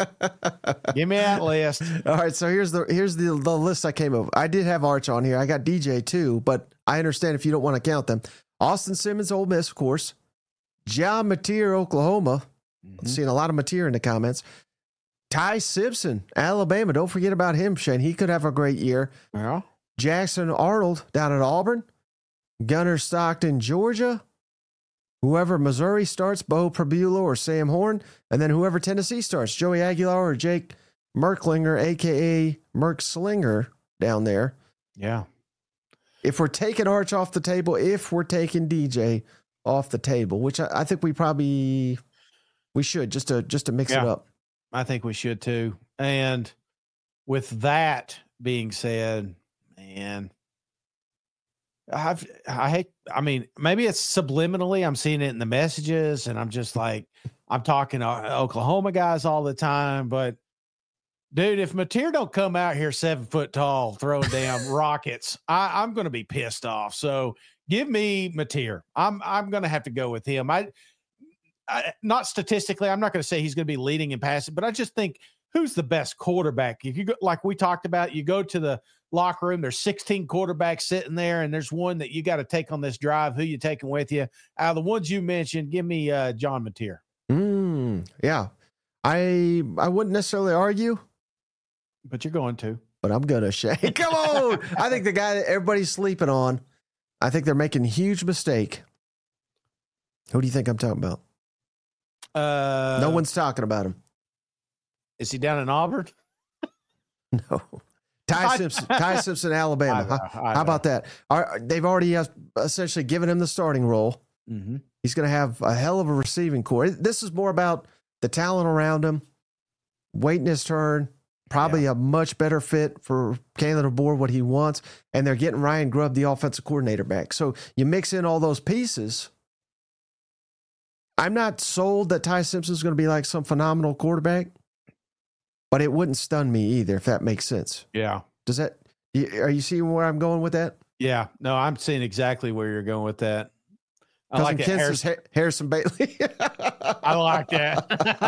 All right, so here's the list I came up with. I did have Arch on here. I got DJ too, but I understand if you don't want to count them. Austin Simmons, Ole Miss, of course. John Mateer, Oklahoma. Seeing a lot of Mateer in the comments. Ty Simpson, Alabama. Don't forget about him, Shane. He could have a great year. Yeah. Jackson Arnold down at Auburn. Gunnar Stockton, Georgia. Whoever Missouri starts, Bo Prabula or Sam Horn. And then whoever Tennessee starts, Joey Aguilar or Jake Merklinger, a.k.a. Merk Slinger down there. Yeah. If we're taking Arch off the table, if we're taking DJ off the table, which I think we should just to mix it up. I think we should too. And with that being said, man, I mean, maybe it's subliminally. I'm seeing it in the messages and I'm just like, I'm talking to Oklahoma guys all the time, but dude, if Mateer don't come out here 7 foot tall, throwing down rockets, I'm going to be pissed off. So give me Mateer. I'm going to have to go with him. I not statistically, I'm not going to say he's going to be leading and passing, but I just think who's the best quarterback? If you go, like we talked about, you go to the locker room, there's 16 quarterbacks sitting there, and there's one that you got to take on this drive. Who you taking with you? Out of the ones you mentioned, give me John Mateer. Yeah. I wouldn't necessarily argue. But you're going to. But I'm going to, Shay. Come on. I think the guy that everybody's sleeping on, I think they're making a huge mistake. Who do you think I'm talking about? No one's talking about him. Is he down in Auburn? No. Ty Simpson, Alabama. How about that? They've already essentially given him the starting role. Mm-hmm. He's going to have a hell of a receiving core. This is more about the talent around him, waiting his turn, probably a much better fit for Kalen DeBoer, what he wants, and they're getting Ryan Grubb, the offensive coordinator, back. So you mix in all those pieces. I'm not sold that Ty Simpson's going to be like some phenomenal quarterback, but it wouldn't stun me either, if that makes sense. Yeah. Does that? Are you seeing where I'm going with that? Yeah. No, I'm seeing exactly where you're going with that. I like it. Harrison Bailey. I like that.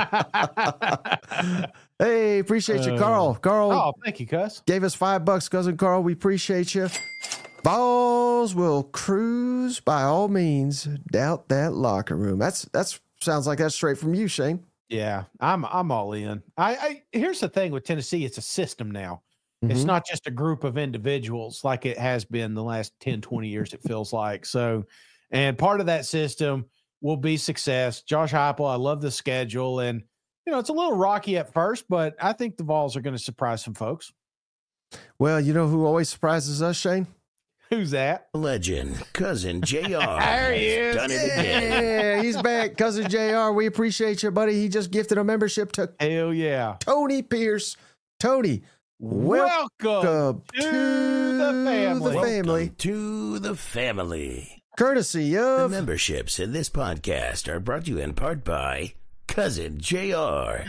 Hey, appreciate you, Carl. Carl. Oh, thank you, cuz. Gave us $5, cousin Carl. We appreciate you. Balls will cruise by all means. Doubt that locker room. That's sounds like that's straight from you, Shane. Yeah, I'm all in. I here's the thing with Tennessee, it's a system now. Mm-hmm. It's not just a group of individuals like it has been the last 10, 20 years, it feels like. So, and part of that system will be success. Josh Heupel, I love the schedule, and it's a little rocky at first, but I think the Vols are going to surprise some folks. Well, you know who always surprises us, Shane? Who's that? Legend, Cousin JR. There he is. Done it again. Yeah, he's back. Cousin JR, we appreciate you, buddy. He just gifted a membership to Hell yeah. Tony Pierce. Tony, welcome to the family. Welcome to the family. Courtesy The of memberships in this podcast are brought to you in part by cousin JR.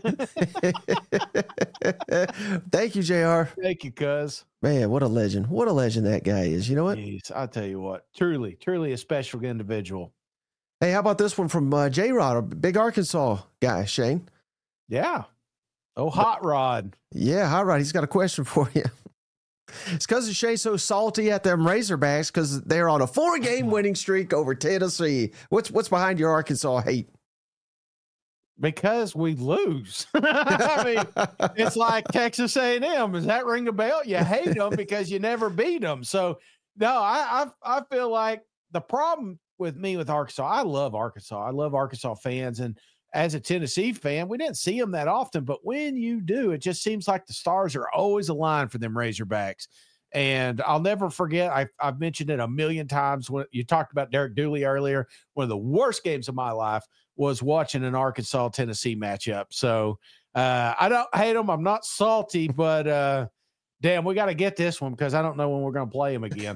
Thank you, JR. Thank you, cuz. Man, what a legend. What a legend that guy is. You know what? Jeez, I'll tell you what. Truly a special individual. Hey, how about this one from J-Rod, a big Arkansas guy, Shane? Yeah. Oh, Hot Rod. Yeah, Hot Rod. He's got a question for you. It's because Shay's so salty at them Razorbacks because they're on a 4-game winning streak over Tennessee. What's behind your Arkansas hate? Because we lose. I mean, it's like Texas A&M. Does that ring a bell? You hate them because you never beat them. So, no, I feel like the problem with me with Arkansas, I love Arkansas. I love Arkansas fans. And as a Tennessee fan, we didn't see them that often. But when you do, it just seems like the stars are always aligned for them Razorbacks. And I'll never forget, I've mentioned it a million times when you talked about Derek Dooley earlier. One of the worst games of my life was watching an Arkansas-Tennessee matchup. So I don't hate them. I'm not salty, but damn, we got to get this one because I don't know when we're going to play him again.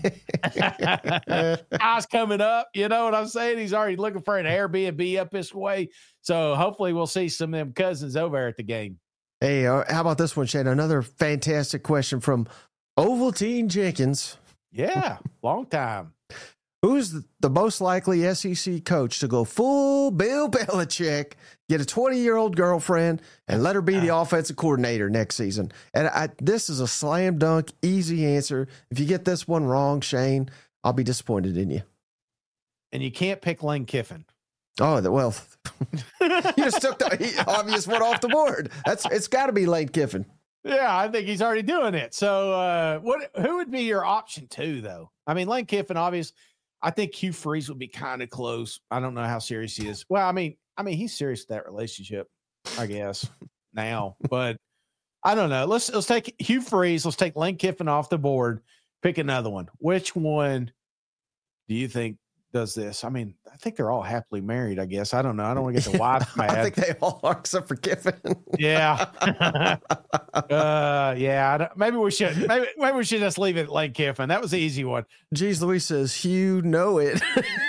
Guy's coming up. You know what I'm saying? He's already looking for an Airbnb up this way. So hopefully we'll see some of them cousins over at the game. Hey, how about this one, Shane? Another fantastic question from Ovaltine Jenkins. Yeah, long time. Who's the most likely SEC coach to go full Bill Belichick, get a 20-year-old girlfriend, and let her be the offensive coordinator next season? And this is a slam dunk, easy answer. If you get this one wrong, Shane, I'll be disappointed in you. And you can't pick Lane Kiffin. Oh, well, you just took the obvious one off the board. It's got to be Lane Kiffin. Yeah, I think he's already doing it. So who would be your option 2, though? I mean, Lane Kiffin, obvious. I think Hugh Freeze would be kind of close. I don't know how serious he is. Well, I mean, he's serious with that relationship, I guess, now. But I don't know. Let's take Hugh Freeze. Let's take Lane Kiffin off the board. Pick another one. Which one do you think does this? I mean, I think they're all happily married, I guess. I don't know. I don't want to get the wife mad. I think they all are, except for Kiffin. Yeah. Yeah. Maybe we should just leave it at Lane Kiffin. That was the easy one. Geez, Louise says, Hugh, know it.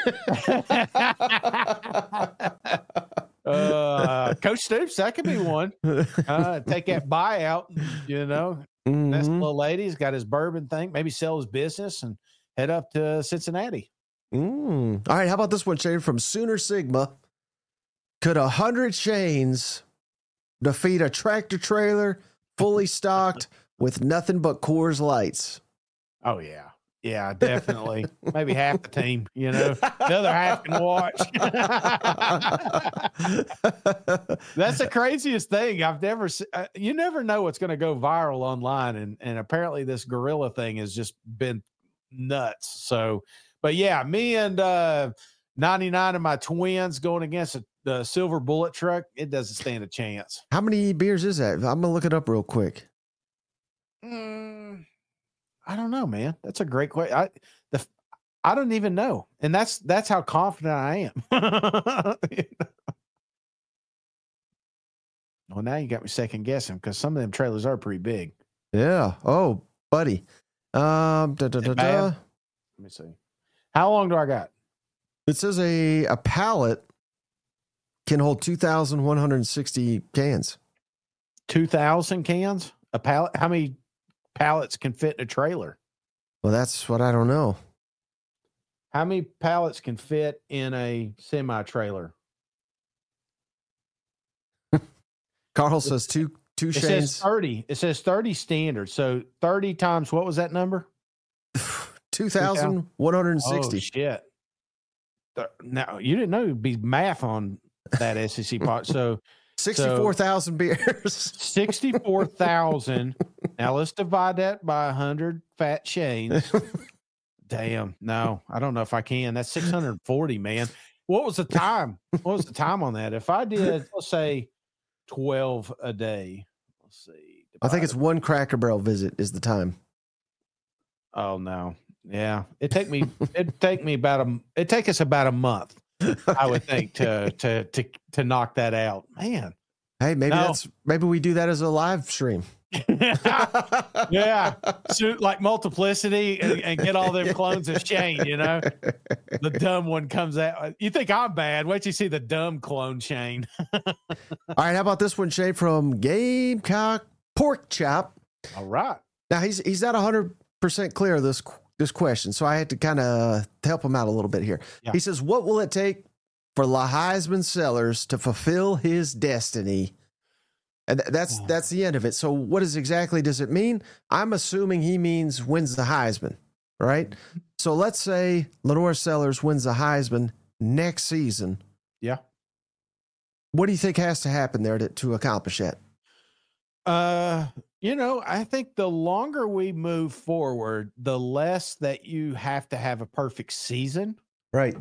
Coach Stoops, that could be one. Take that buyout, you know. Mm-hmm. This little lady's got his bourbon thing. Maybe sell his business and head up to Cincinnati. All right, how about this one, Shane, from Sooner Sigma? Could 100 Shanes defeat a tractor trailer fully stocked with nothing but Coors Lights? Oh, yeah. Yeah, definitely. Maybe half the team, you know. The other half can watch. That's the craziest thing I've never seen. You never know what's going to go viral online, and apparently this gorilla thing has just been nuts. So, but yeah, me and 99 of my twins going against the Silver Bullet truck, it doesn't stand a chance. How many beers is that? I'm going to look it up real quick. I don't know, man. That's a great question. I don't even know. And that's how confident I am. Well, now you got me second guessing because some of them trailers are pretty big. Yeah. Oh, buddy. Let me see. How long do I got? It says a pallet can hold 2,160 cans. 2,000 cans? A pallet? How many pallets can fit in a trailer? Well, that's what I don't know. How many pallets can fit in a semi-trailer? Carl says two It Shanes. says 30. It says 30 standard. So 30 times, what was that number? 2,160. Oh, shit. Now, you didn't know it'd be math on that SEC pot. So 64,000 beers. 64,000. Now let's divide that by 100 fat Shanes. Damn. No, I don't know if I can. That's 640, man. What was the time? What was the time on that? If I did, let's say 12 a day. Let's see. I think it's one Cracker Barrel visit is the time. Oh no. Yeah. It'd take us about a month, I would think, to knock that out. Man. Hey, maybe we do that as a live stream. Yeah. Shoot like Multiplicity and get all them clones of Shane, you know? The dumb one comes out. You think I'm bad. Wait till you see the dumb clone Shane. All right, how about this one, Shane, from Gamecock Pork Chop? All right. Now, he's not 100% clear of this question, so I had to kind of help him out a little bit here. Yeah. He says, what will it take for Heisman Sellers to fulfill his destiny? And that's the end of it. So what exactly does it mean? I'm assuming he means wins the Heisman, right? So let's say Lenore Sellers wins the Heisman next season. Yeah. What do you think has to happen there to accomplish that? I think the longer we move forward, the less that you have to have a perfect season. Right.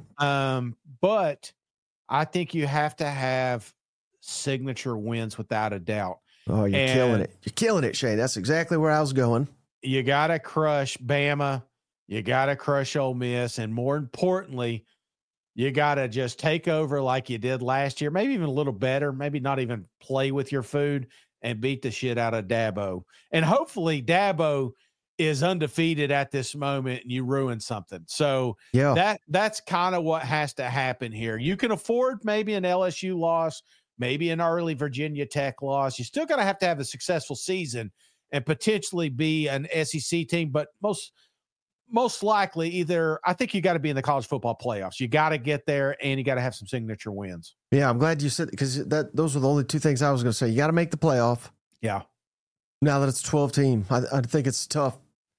But I think you have to have signature wins without a doubt. Oh, you're killing it. You're killing it, Shane. That's exactly where I was going. You got to crush Bama. You got to crush Ole Miss. And more importantly, you got to just take over like you did last year, maybe even a little better, maybe not even play with your food and beat the shit out of Dabo. And hopefully Dabo is undefeated at this moment and you ruin something. So yeah, that's kind of what has to happen here. You can afford maybe an LSU loss, maybe an early Virginia Tech loss. You still got to have a successful season and potentially be an SEC team, but most likely either, I think you got to be in the college football playoffs. You got to get there and you got to have some signature wins. Yeah, I'm glad you said, because those were the only two things I was going to say. You got to make the playoff. Yeah. Now that it's a 12 team, I think it's tough.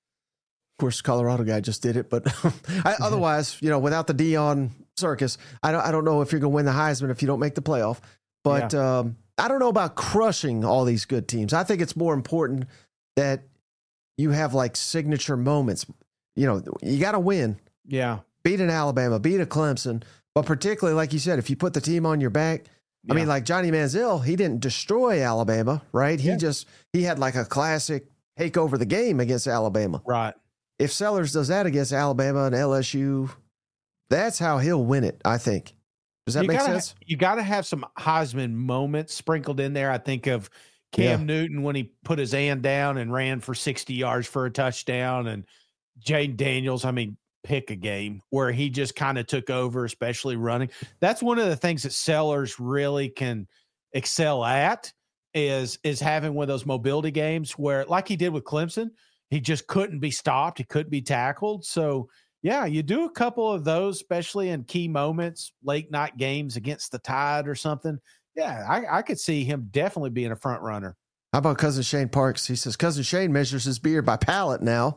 Of course, Colorado guy just did it, but otherwise, without the Dion circus, I don't know if you're going to win the Heisman if you don't make the playoff. But I don't know about crushing all these good teams. I think it's more important that you have like signature moments. You got to win. Yeah. Beat an Alabama, beat a Clemson. But particularly, like you said, if you put the team on your back, I mean, like Johnny Manziel, he didn't destroy Alabama, right? Yeah. He had like a classic take over the game against Alabama. Right. If Sellers does that against Alabama and LSU, that's how he'll win it, I think. Does that make sense? You got to have some Heisman moments sprinkled in there. I think of Cam Newton when he put his hand down and ran for 60 yards for a touchdown, and Jane Daniels. I mean, pick a game where he just kind of took over, especially running. That's one of the things that Sellers really can excel at is having one of those mobility games where, like he did with Clemson, he just couldn't be stopped. He couldn't be tackled. So, yeah, you do a couple of those, especially in key moments, late night games against the Tide or something. Yeah, I could see him definitely being a front runner. How about Cousin Shane Parks? He says, Cousin Shane measures his beard by palate now.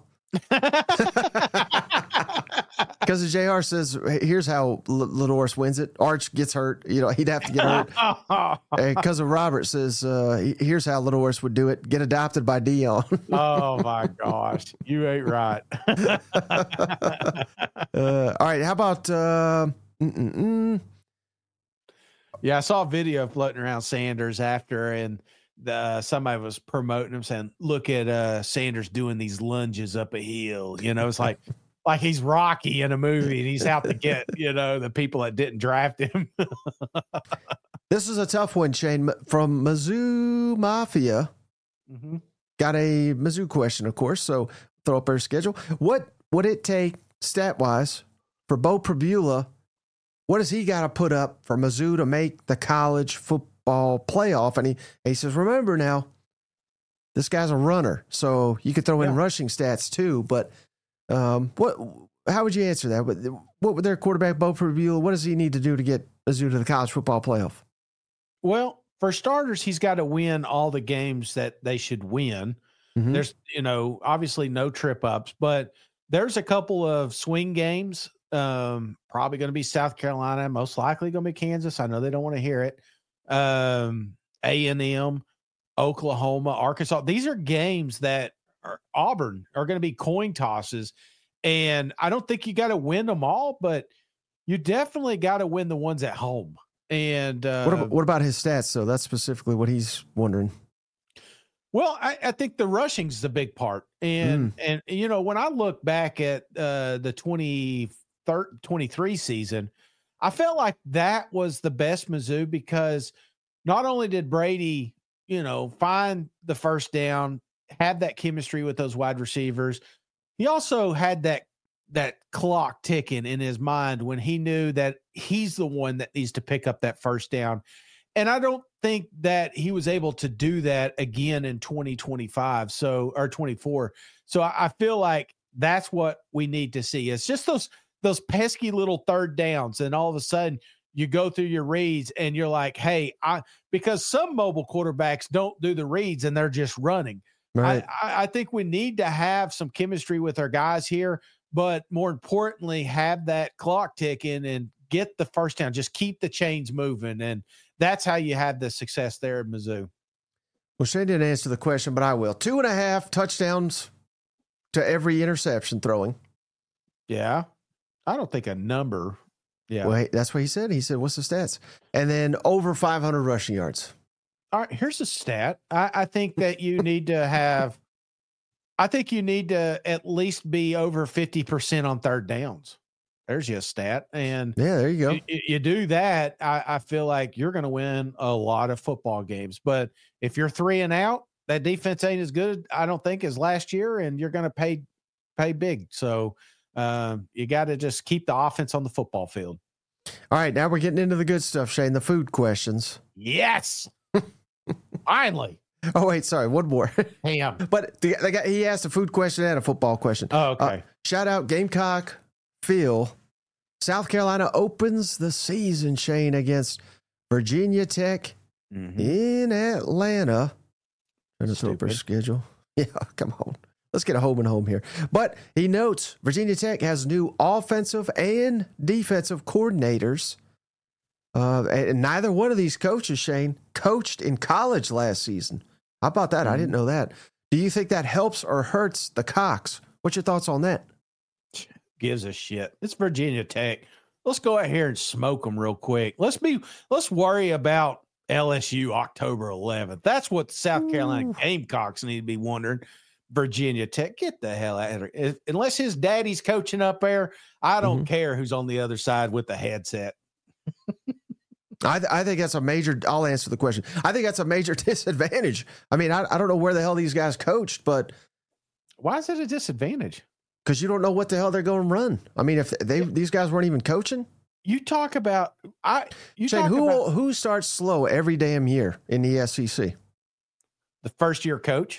Cousin JR says, here's how Ladorus wins it. Arch gets hurt. He'd have to get hurt. And Cousin Robert says, here's how Ladorus would do it. Get adopted by Dion. Oh, my gosh. You ain't right. All right. How about... Yeah, I saw a video floating around Sanders after, and somebody was promoting him saying, look at Sanders doing these lunges up a hill. It's like he's Rocky in a movie and he's out to get, the people that didn't draft him. This is a tough one, Shane, from Mizzou Mafia. Mm-hmm. Got a Mizzou question, of course, so throw up our schedule. What would it take stat-wise for Bo Pribula? What does he got to put up for Mizzou to make the college football playoff? And he says, remember now, this guy's a runner, so you could throw in rushing stats too. But how would you answer that? What would their quarterback, Bo Pribula, what does he need to do to get Mizzou to the college football playoff? Well, for starters, he's got to win all the games that they should win. Mm-hmm. There's, obviously no trip ups, but there's a couple of swing games. Probably going to be South Carolina, most likely going to be Kansas. I know they don't want to hear it. A&M, Oklahoma, Arkansas. These are games that Auburn are going to be coin tosses. And I don't think you got to win them all, but you definitely got to win the ones at home. And what about his stats? So that's specifically what he's wondering. Well, I think the rushing's the big part. And when I look back at the 23 season, I felt like that was the best Mizzou because not only did Brady, find the first down, have that chemistry with those wide receivers. He also had that clock ticking in his mind when he knew that he's the one that needs to pick up that first down. And I don't think that he was able to do that again in 2025, or 24. So I feel like that's what we need to see. It's just those pesky little third downs, and all of a sudden you go through your reads and you're like, hey, because some mobile quarterbacks don't do the reads and they're just running. Right. I think we need to have some chemistry with our guys here, but more importantly, have that clock ticking and get the first down. Just keep the chains moving, and that's how you have the success there at Mizzou. Well, Shane didn't answer the question, but I will. 2.5 touchdowns to every interception throwing. Yeah. I don't think a number. Yeah. Well, that's what he said. He said, what's the stats? And then over 500 rushing yards. All right. Here's a stat. I think that you need to have, I think you need to at least be over 50% on third downs. There's your stat. And yeah, there you go. You do that, I feel like you're going to win a lot of football games. But if you're 3 and out, that defense ain't as good, I don't think, as last year, and you're going to pay big. So you got to just keep the offense on the football field. All right, now we're getting into the good stuff, Shane. The food questions. Yes, finally. Oh wait, sorry, one more. Ham. But the guy, he asked a food question and a football question. Oh, okay. Shout out Gamecock Phil. South Carolina opens the season, Shane, against Virginia Tech in Atlanta. Trying to throw up our schedule. Yeah, come on. Let's get a home and home here. But he notes Virginia Tech has new offensive and defensive coordinators. And neither one of these coaches, Shane, coached in college last season. How about that? I didn't know that. Do you think that helps or hurts the Cox? What's your thoughts on that? Gives a shit. It's Virginia Tech. Let's go out here and smoke them real quick. Let's worry about LSU October 11th. That's what South Carolina Gamecocks need to be wondering. Virginia Tech, get the hell out of here. Unless his daddy's coaching up there, I don't care who's on the other side with the headset. I think that's a major, I'll answer the question. I think that's a major disadvantage. I mean, I don't know where the hell these guys coached, but. Why is it a disadvantage? Because you don't know what the hell they're going to run. I mean, if these guys weren't even coaching. You talk about, Shane, who starts slow every damn year in the SEC? The first year coach?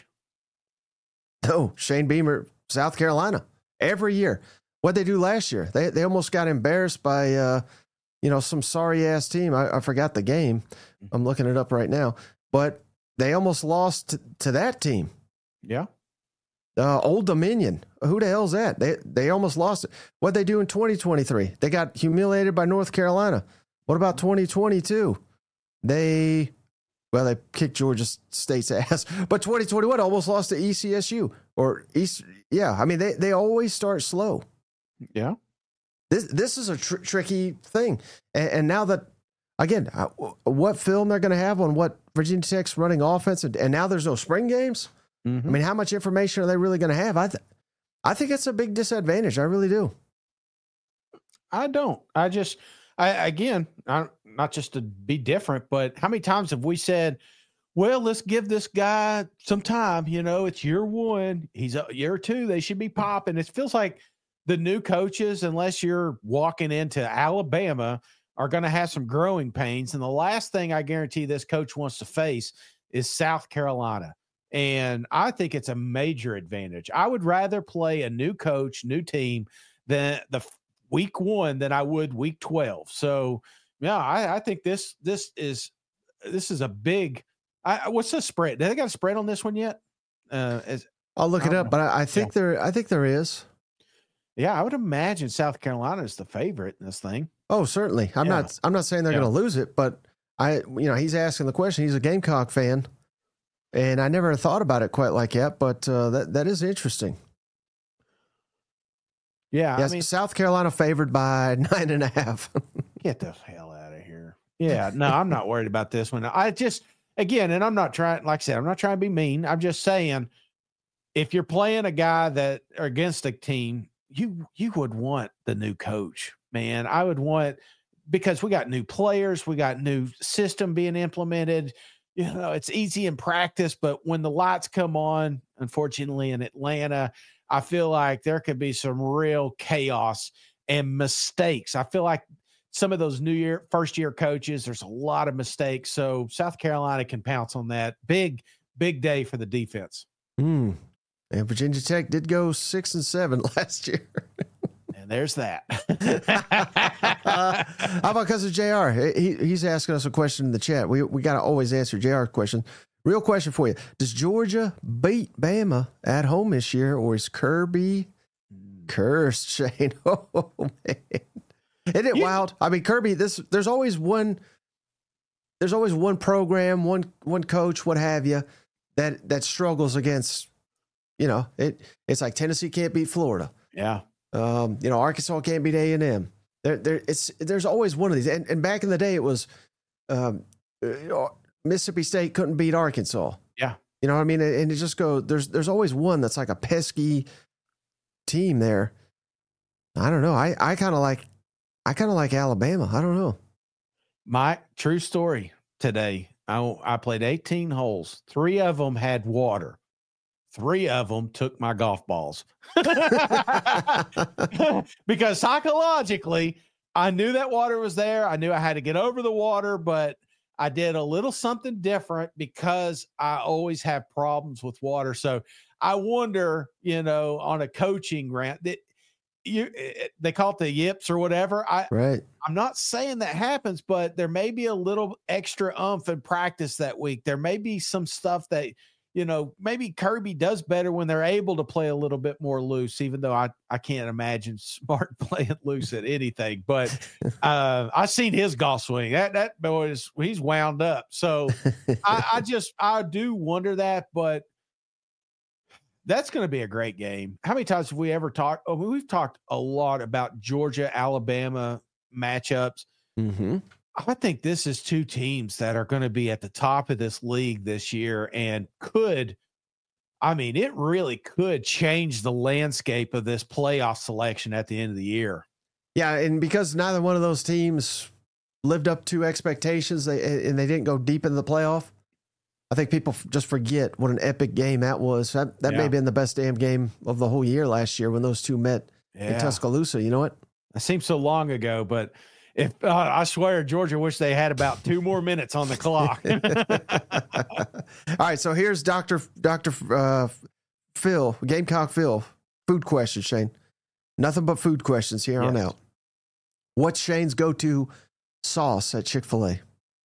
No, Shane Beamer, South Carolina, every year. What'd they do last year? They almost got embarrassed by, some sorry ass team. I forgot the game. I'm looking it up right now, but they almost lost to that team. Yeah. Old Dominion. Who the hell's that? They almost lost it. What'd they do in 2023? They got humiliated by North Carolina. What about 2022? They kicked Georgia State's ass. But 2021 almost lost to ECSU or East. Yeah, I mean they always start slow. Yeah. This is a tricky thing, and now that again, what film they're going to have on what Virginia Tech's running offense, and now there's no spring games. I mean, how much information are they really going to have? I think it's a big disadvantage. I really do. I don't. Again, not just to be different, but how many times have we said, well, let's give this guy some time. It's year one. He's year two. They should be popping. It feels like the new coaches, unless you're walking into Alabama, are going to have some growing pains. And the last thing I guarantee this coach wants to face is South Carolina. And I think it's a major advantage. I would rather play a new coach, new team than the week one than I would week 12. So, yeah, I think this is a big. What's the spread? They got a spread on this one yet? I'll look it up, but I think there is. Yeah, I would imagine South Carolina is the favorite in this thing. Oh, certainly. I'm not saying they're going to lose it, but he's asking the question. He's a Gamecock fan. And I never thought about it quite like that, but that is interesting. Yeah, yes, I mean, South Carolina favored by 9.5. Get the hell out of here. Yeah, no, I'm not worried about this one. I just, again, and I'm not trying, like I said, I'm not trying to be mean. I'm just saying, if you're playing a guy that or against a team, you would want the new coach, man. I would want, because we got new players, we got new system being implemented. it's easy in practice, but when the lights come on, unfortunately in Atlanta, I feel like there could be some real chaos and mistakes. I feel like some of those first year coaches, there's a lot of mistakes. So South Carolina can pounce on that. Big day for the defense. And Virginia Tech did go 6-7 last year. And there's that. How about cousin JR? He's asking us a question in the chat. We got to always answer JR's question. Real question for you. Does Georgia beat Bama at home this year, or is Kirby cursed, Shane? Oh, man. Isn't it wild? I mean, Kirby, there's always one program, one coach, what have you, that struggles against, it's like Tennessee can't beat Florida. Yeah. Arkansas can't beat A&M. There's always one of these. And back in the day, it was Mississippi State couldn't beat Arkansas. Yeah. You know what I mean? And it just goes, there's always one that's like a pesky team there. I don't know. I kind of like Alabama. I don't know. My true story today. I played 18 holes. 3 of them had water. 3 of them took my golf balls because psychologically I knew that water was there. I knew I had to get over the water, but I did a little something different because I always have problems with water. So I wonder, on a coaching rant that they call it the yips or whatever. Right. I'm not saying that happens, but there may be a little extra oomph in practice that week. There may be some stuff that, maybe Kirby does better when they're able to play a little bit more loose, even though I can't imagine Smart playing loose at anything. But I've seen his golf swing. That boy he's wound up. So I do wonder that, but that's going to be a great game. How many times have we ever talked? Oh, we've talked a lot about Georgia, Alabama matchups. Mm-hmm. I think this is 2 teams that are going to be at the top of this league this year and it really could change the landscape of this playoff selection at the end of the year. Yeah, and because neither one of those teams lived up to expectations and they didn't go deep in the playoff, I think people just forget what an epic game that was. That may have been the best damn game of the whole year last year when those two met in Tuscaloosa. You know what? It seems so long ago, but I swear Georgia wish they had about 2 more minutes on the clock. All right, so here's Dr. Phil, Gamecock Phil. Food questions, Shane. Nothing but food questions here on out. What's Shane's go-to sauce at Chick-fil-A?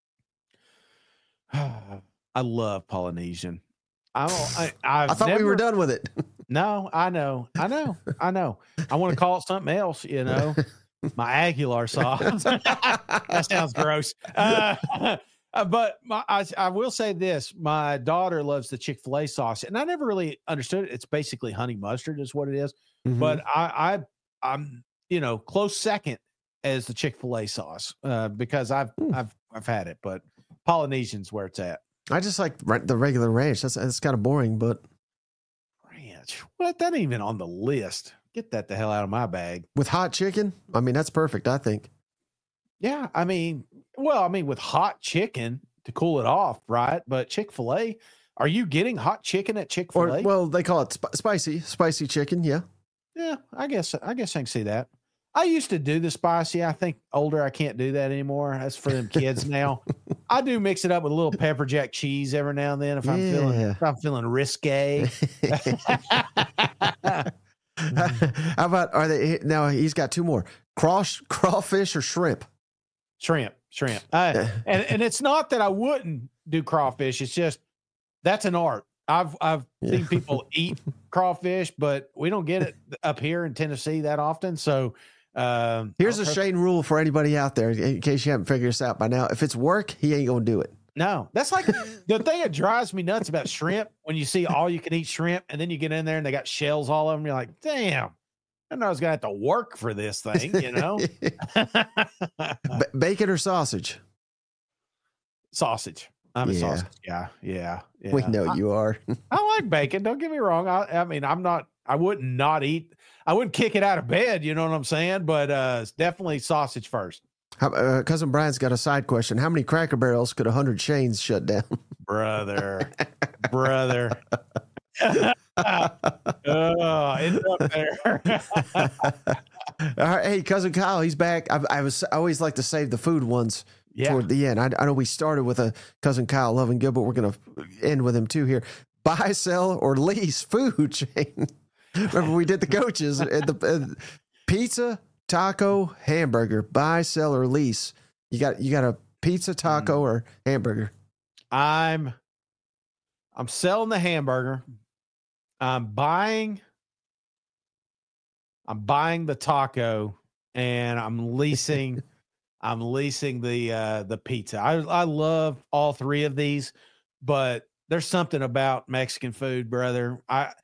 I love Polynesian. I thought we were done with it. No, I know. I want to call it something else, my Aguilar sauce. That sounds gross. But I will say this. My daughter loves the Chick-fil-A sauce, and I never really understood it. It's basically honey mustard is what it is. Mm-hmm. But I'm close second as the Chick-fil-A sauce because I've had it, but Polynesian's where it's at. I just like the regular ranch. That's kind of boring, but ranch. What? That ain't even on the list. Get that the hell out of my bag. With hot chicken? I mean, that's perfect, I think. Yeah, with hot chicken to cool it off, right? But Chick-fil-A, are you getting hot chicken at Chick-fil-A? Well, they call it spicy chicken, yeah. Yeah, I guess I can see that. I used to do the spicy. I think older, I can't do that anymore. That's for them kids now. I do mix it up with a little pepper jack cheese every now and then if I'm feeling risque. How about now he's got 2 more. Crawfish or shrimp? Shrimp. And it's not that I wouldn't do crawfish. It's just that's an art. I've seen people eat crawfish, but we don't get it up here in Tennessee that often. So here's a Shane rule for anybody out there in case you haven't figured this out by now. If it's work, he ain't gonna do it. No, that's like the thing that drives me nuts about shrimp when you see all you can eat shrimp and then you get in there and they got shells all of them. You're like, damn, I know I was going to have to work for this thing, Bacon or sausage? Sausage. I'm a sausage guy. Yeah. We know you are. I like bacon. Don't get me wrong. I wouldn't kick it out of bed. You know what I'm saying? But it's definitely sausage first. Cousin Brian's got a side question. How many Cracker Barrels could 100 Shanes shut down? Brother. Oh, it's up there. All right, hey, Cousin Kyle, he's back. I always like to save the food ones toward the end. I know we started with a Cousin Kyle Loving Good, but we're going to end with him too here. Buy, sell, or lease food chain. Remember we did the coaches at the pizza, taco, hamburger. Buy, sell, or lease. You got a pizza, taco, or hamburger. I'm selling the hamburger. I'm buying the taco, and I'm leasing the pizza. I love all three of these, but there's something about Mexican food, brother.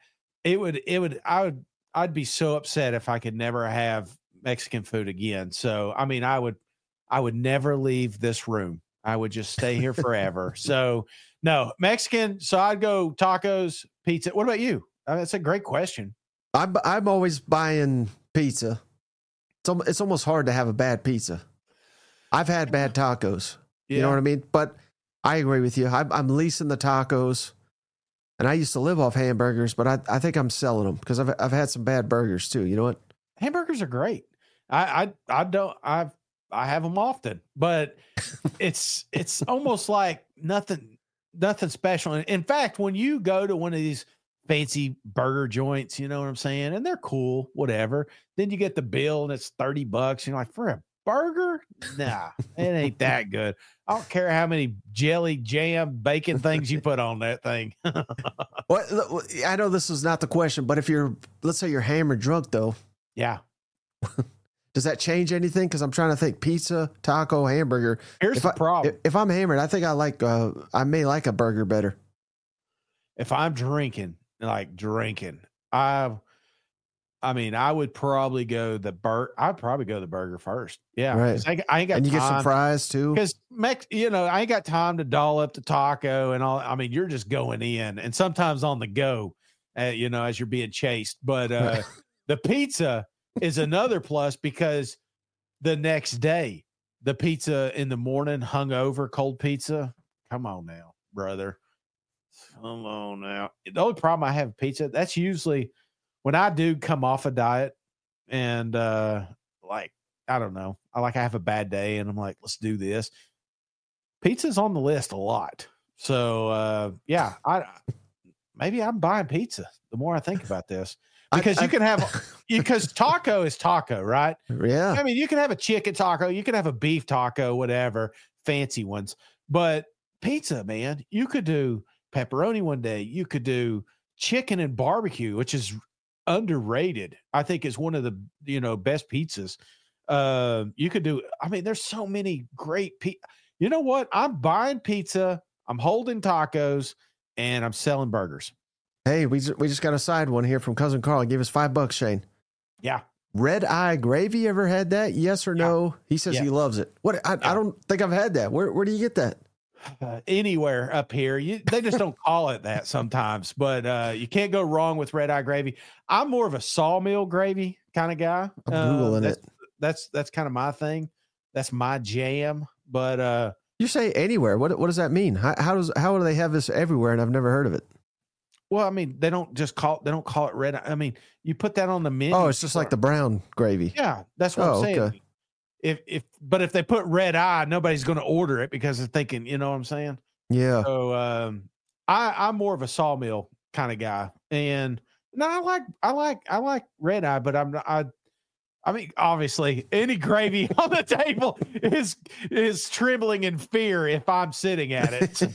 I'd be so upset if I could never have Mexican food again. So, I mean, I would never leave this room. I would just stay here forever. So, no, Mexican. So I'd go tacos, pizza. What about you? That's a great question. I'm always buying pizza. It's almost hard to have a bad pizza. I've had bad tacos. Yeah. You know what I mean? But I agree with you. I'm leasing the tacos, and I used to live off hamburgers, but I think I'm selling them because I've had some bad burgers too. You know what? Hamburgers are great. I have them often, but it's almost like nothing special. In fact, when you go to one of these fancy burger joints, you know what I'm saying? And they're cool, whatever. Then you get the bill and it's $30. You're like, for a burger? Nah, it ain't that good. I don't care how many jelly, jam, bacon things you put on that thing. Well, I know this is not the question, but if let's say you're hammered drunk though. Yeah. Does that change anything? Because I'm trying to think pizza, taco, hamburger. Here's the problem. If I'm hammered, I think I may like a burger better. If I'm drinking, I would probably go the burger first. Yeah. Right. I ain't got and you time. Get some fries too. Because I ain't got time to doll up the taco and all. I mean, you're just going in and sometimes on the go, as you're being chased. But the pizza is another plus because the next day, the pizza in the morning, hungover, cold pizza. Come on now, brother. Come on now. The only problem I have with pizza, that's usually when I do come off a diet and I don't know, I have a bad day and I'm like, let's do this. Pizza's on the list a lot. So maybe I'm buying pizza the more I think about this. Because because taco is taco, right? Yeah. I mean, you can have a chicken taco, you can have a beef taco, whatever, fancy ones. But pizza, man, you could do pepperoni one day. You could do chicken and barbecue, which is underrated. I think is one of the, best pizzas. You could do, there's so many great pizza. You know what? I'm buying pizza, I'm holding tacos, and I'm selling burgers. Hey, we just got a side one here from Cousin Carl. He gave us $5, Shane. Yeah. Red Eye Gravy, ever had that? Yes or no? He says he loves it. What? I don't think I've had that. Where do you get that? Anywhere up here. They just don't call it that sometimes, but you can't go wrong with Red Eye Gravy. I'm more of a sawmill gravy kind of guy. I'm Googling it. That's kind of my thing. That's my jam. But you say anywhere. What does that mean? How do they have this everywhere? And I've never heard of it. Well, they don't call it red. I mean, you put that on the menu. Oh, it's just like the brown gravy. Yeah, that's what I'm saying. Okay. If they put Red Eye, nobody's going to order it because they're thinking, you know what I'm saying? Yeah. So I'm more of a sawmill kind of guy, and no, I like Red Eye, but obviously, any gravy on the table is trembling in fear if I'm sitting at it. So.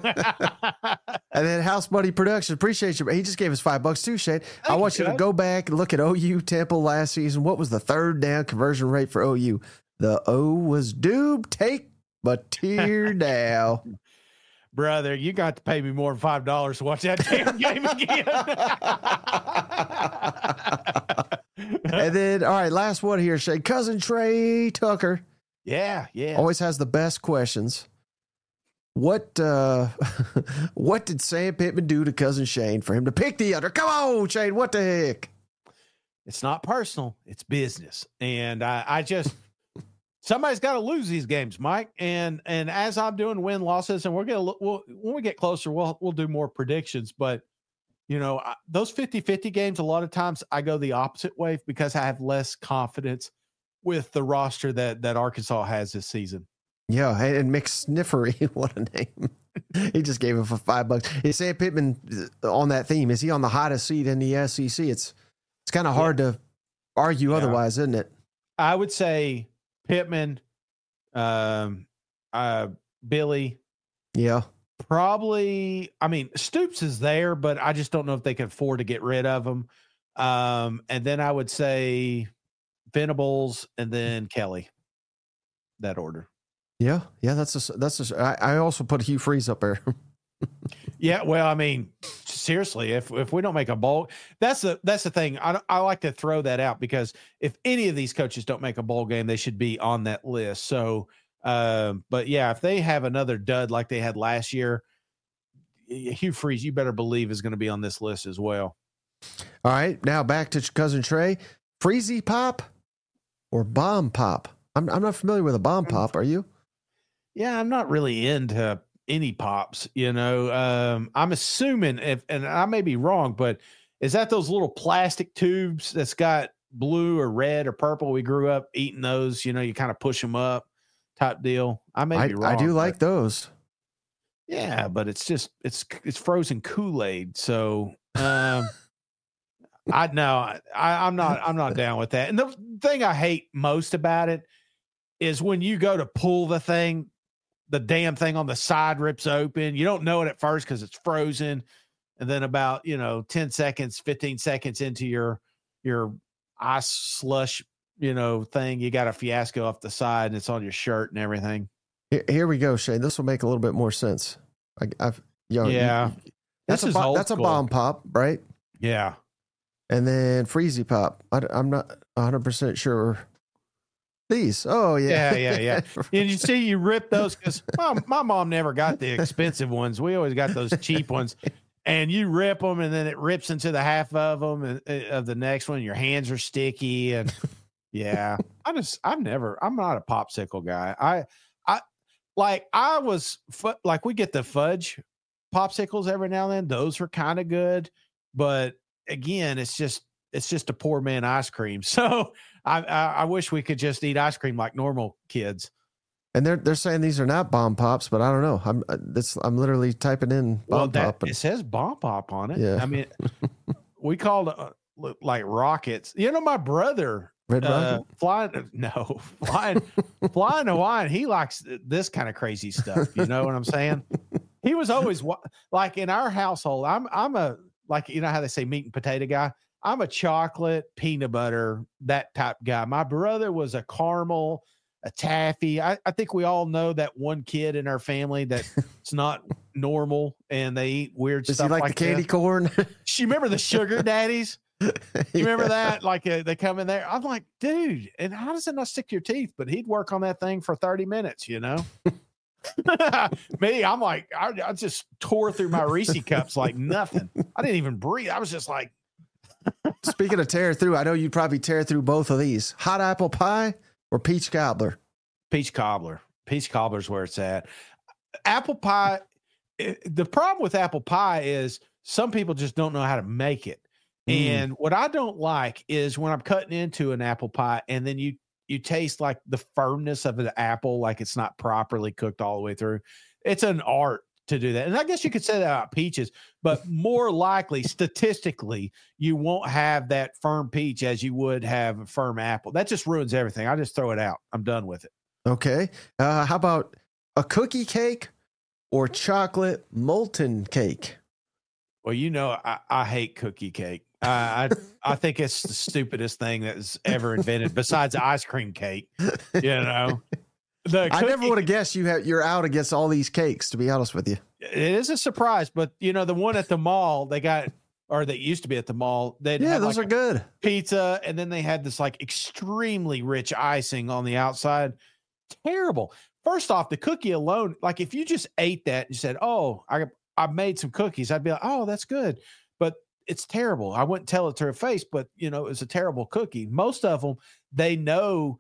And then House Buddy Production, appreciate you. He just gave us $5 too, Shane. I want you to go back and look at OU Temple last season. What was the third down conversion rate for OU? The O was doomed. Take a tear down. Brother, you got to pay me more than $5 to watch that damn game again. And then, all right, last one here, Shane. Cousin Trey Tucker. Yeah. Always has the best questions. What did Sam Pittman do to Cousin Shane for him to pick the under? Come on, Shane, what the heck? It's not personal. It's business. And I just, somebody's got to lose these games, Mike. And as I'm doing win losses, and when we get closer, we'll do more predictions. But those 50-50 games, a lot of times I go the opposite way because I have less confidence with the roster that Arkansas has this season. Yeah, and McSniffery, what a name. He just gave him for $5. Is Sam Pittman on that theme? Is he on the hottest seat in the SEC? It's kind of hard to argue otherwise, isn't it? I would say Pittman, Billy. Yeah. Probably, I mean, Stoops is there, but I just don't know if they can afford to get rid of him. And then I would say Venables and then Kelly. That order. Yeah, I also put Hugh Freeze up there. Yeah, well, I mean, seriously, if we don't make a bowl, that's the thing. I like to throw that out because if any of these coaches don't make a bowl game, they should be on that list. So, but yeah, if they have another dud like they had last year, Hugh Freeze, you better believe, is going to be on this list as well. All right, now back to Cousin Trey. Freezy Pop or Bomb Pop? I'm not familiar with a Bomb Pop. Are you? Yeah, I'm not really into any pops, I'm assuming and I may be wrong, but is that those little plastic tubes that's got blue or red or purple? We grew up eating those, you kind of push them up type deal. I may be wrong. I do like those. Yeah, but it's just, it's frozen Kool-Aid. So, I'm not down with that. And the thing I hate most about it is when you go to pull the damn thing on the side rips open. You don't know it at first because it's frozen. And then about, 10 seconds, 15 seconds into your ice slush, thing, you got a Fiasco off the side and it's on your shirt and everything. Here we go, Shane. This will make a little bit more sense. That's a Bomb Pop, right? Yeah. And then Freezy Pop. I'm not 100% sure. These. Oh, yeah. Yeah. And you see, you rip those because my mom never got the expensive ones. We always got those cheap ones. And you rip them, and then it rips into the half of them and of the next one. Your hands are sticky, and yeah. I'm not a popsicle guy. We get the fudge popsicles every now and then. Those are kind of good, but again, it's just a poor man ice cream. So I wish we could just eat ice cream like normal kids. And they're saying these are not Bomb Pops, but I don't know. I'm literally typing in Bomb Pop. It says Bomb Pop on it. Yeah. I mean, we called like rockets. My brother Red Rocket? flying Hawaiian. He likes this kind of crazy stuff. You know what I'm saying? He was always like in our household. I'm a, like, how they say meat and potato guy. I'm a chocolate, peanut butter, that type guy. My brother was a caramel, a taffy. I think we all know that one kid in our family that's not normal and they eat weird Does stuff. Does he like the candy corn? You remember the sugar daddies? You remember that? Like they come in there. I'm like, dude, and how does it not stick to your teeth? But he'd work on that thing for 30 minutes, Me, I'm like, I just tore through my Reese cups like nothing. I didn't even breathe. I was just like. Speaking of tear through, I know you'd probably tear through both of these. Hot apple pie or peach cobbler? Peach cobbler. Peach cobbler's where it's at. Apple pie. The problem with apple pie is some people just don't know how to make it. And what I don't like is when I'm cutting into an apple pie and then you taste like the firmness of the apple, like it's not properly cooked all the way through. It's an art to do that. And I guess you could say that about peaches, but more likely statistically, you won't have that firm peach as you would have a firm apple. That just ruins everything. I just throw it out. I'm done with it. Okay. How about a cookie cake or chocolate molten cake? Well, I hate cookie cake. I think it's the stupidest thing that was ever invented besides ice cream cake, I never would have guessed you're out against all these cakes, to be honest with you. It is a surprise, but the one at the mall that used to be at the mall, those are good. Pizza, and then they had this like extremely rich icing on the outside. Terrible. First off, the cookie alone, like if you just ate that and said, "Oh, I made some cookies," I'd be like, "Oh, that's good," but it's terrible. I wouldn't tell it to her face, but it's a terrible cookie. Most of them, they know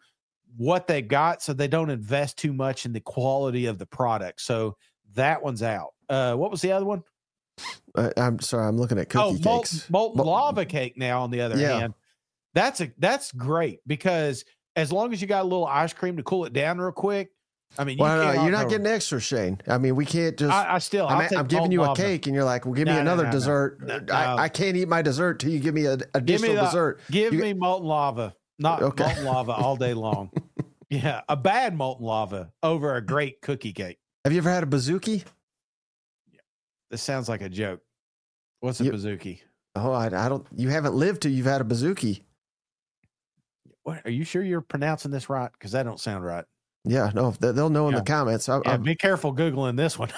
what they got, so they don't invest too much in the quality of the product. So that one's out. What was the other one? I'm sorry, I'm looking at cookie cakes. Molten lava cake now, on the other hand. That's great, because as long as you got a little ice cream to cool it down real quick, I mean, you're not getting extra, Shane. I mean, we can't just. I'm giving you a cake, and you're like, "Well, give me another dessert." No. I can't eat my dessert till you give me an additional dessert. Give me molten lava, not molten lava all day long. Yeah, a bad molten lava over a great cookie cake. Have you ever had a bazooki? This sounds like a joke. What's a bazooki? Oh, I don't. You haven't lived till you've had a bazooki. What? Are you sure you're pronouncing this right? Because that don't sound right. Yeah, no, they'll know in the comments. Be careful Googling this one.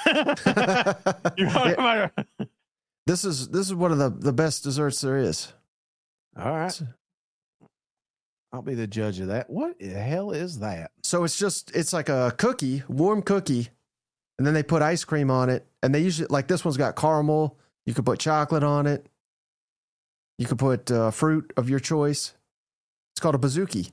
This is one of the best desserts there is. All right. I'll be the judge of that. What the hell is that? So it's like a cookie, warm cookie, and then they put ice cream on it. And they usually, like, this one's got caramel. You could put chocolate on it. You could put fruit of your choice. It's called a bazooki.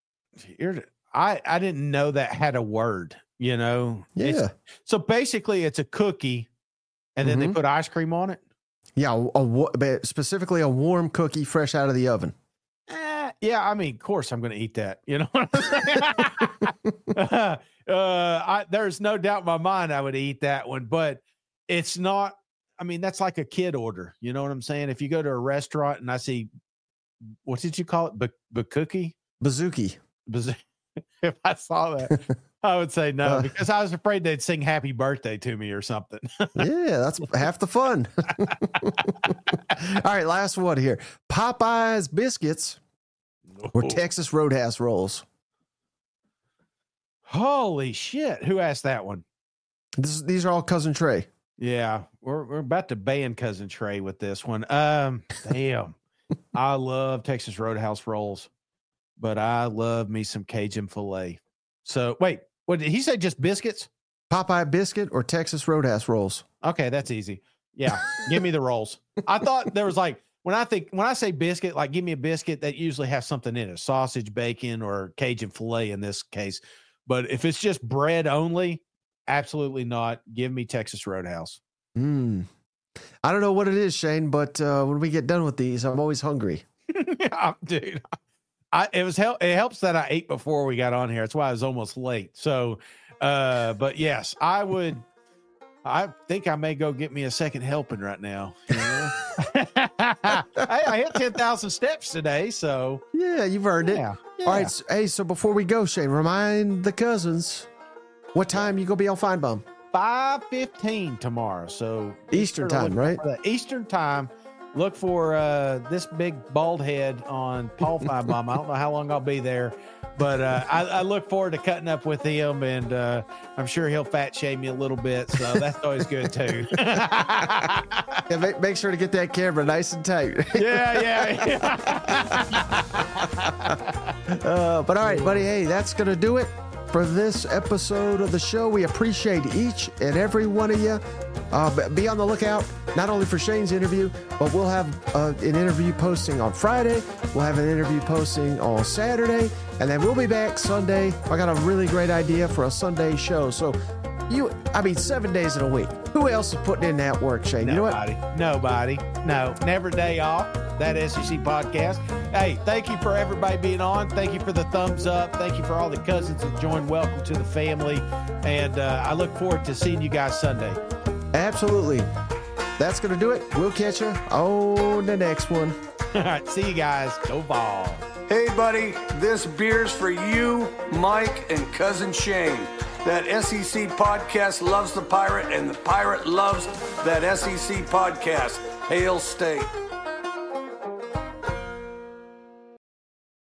I didn't know that had a word, you know? Yeah. So basically it's a cookie, and then they put ice cream on it? Yeah, specifically a warm cookie fresh out of the oven. Yeah, I mean, of course I'm going to eat that. You know what I'm saying? There's no doubt in my mind I would eat that one, but it's not, I mean, that's like a kid order. You know what I'm saying? If you go to a restaurant and I see, what did you call it? Bazooki? Bazooki. If I saw that, I would say no, because I was afraid they'd sing happy birthday to me or something. Yeah, that's half the fun. All right, last one here. Popeye's biscuits or Texas Roadhouse rolls. Holy shit. Who asked that one? These are all Cousin Trey. Yeah, we're about to ban Cousin Trey with this one. Damn. I love Texas Roadhouse rolls, but I love me some Cajun filet. So wait, what did he say? Just biscuits? Popeye biscuit or Texas Roadhouse rolls? Okay, that's easy. Yeah, give me the rolls. I thought there was like, when I say biscuit, like give me a biscuit that usually has something in it, sausage, bacon, or Cajun filet in this case. But if it's just bread only, absolutely not. Give me Texas Roadhouse. I don't know what it is, Shane, but when we get done with these, I'm always hungry. Yeah, dude. It helps that I ate before we got on here. That's why I was almost late. So, but yes, I think I may go get me a second helping right now. You know? I hit 10,000 steps today. So yeah, you've earned it. Yeah. All right. Hey, so before we go, Shane, remind the cousins what time you gonna be on Feinbaum. 5:15 tomorrow. So Eastern time, right? Eastern time. Look for this big bald head on Paul Feinbaum. I don't know how long I'll be there, but I look forward to cutting up with him, and I'm sure he'll fat shame you a little bit. So that's always good too. Yeah, make sure to get that camera nice and tight. Yeah. But all right, buddy. Hey, that's going to do it for this episode of the show. We appreciate each and every one of you. Be on the lookout, not only for Shane's interview, but we'll have an interview posting on Friday. We'll have an interview posting on Saturday, and then we'll be back Sunday. I got a really great idea for a Sunday show. So 7 days in a week. Who else is putting in that work, Shane? Nobody. You know what? Nobody. No, never day off. That SEC podcast. Hey, thank you for everybody being on. Thank you for the thumbs up. Thank you for all the cousins that joined. Welcome to the family. And I look forward to seeing you guys Sunday. Absolutely. That's going to do it. We'll catch you on the next one. All right. See you guys. Go Ball. Hey, buddy. This beer's for you, Mike, and Cousin Shane. That SEC podcast loves the Pirate, and the Pirate loves that SEC podcast. Hail State.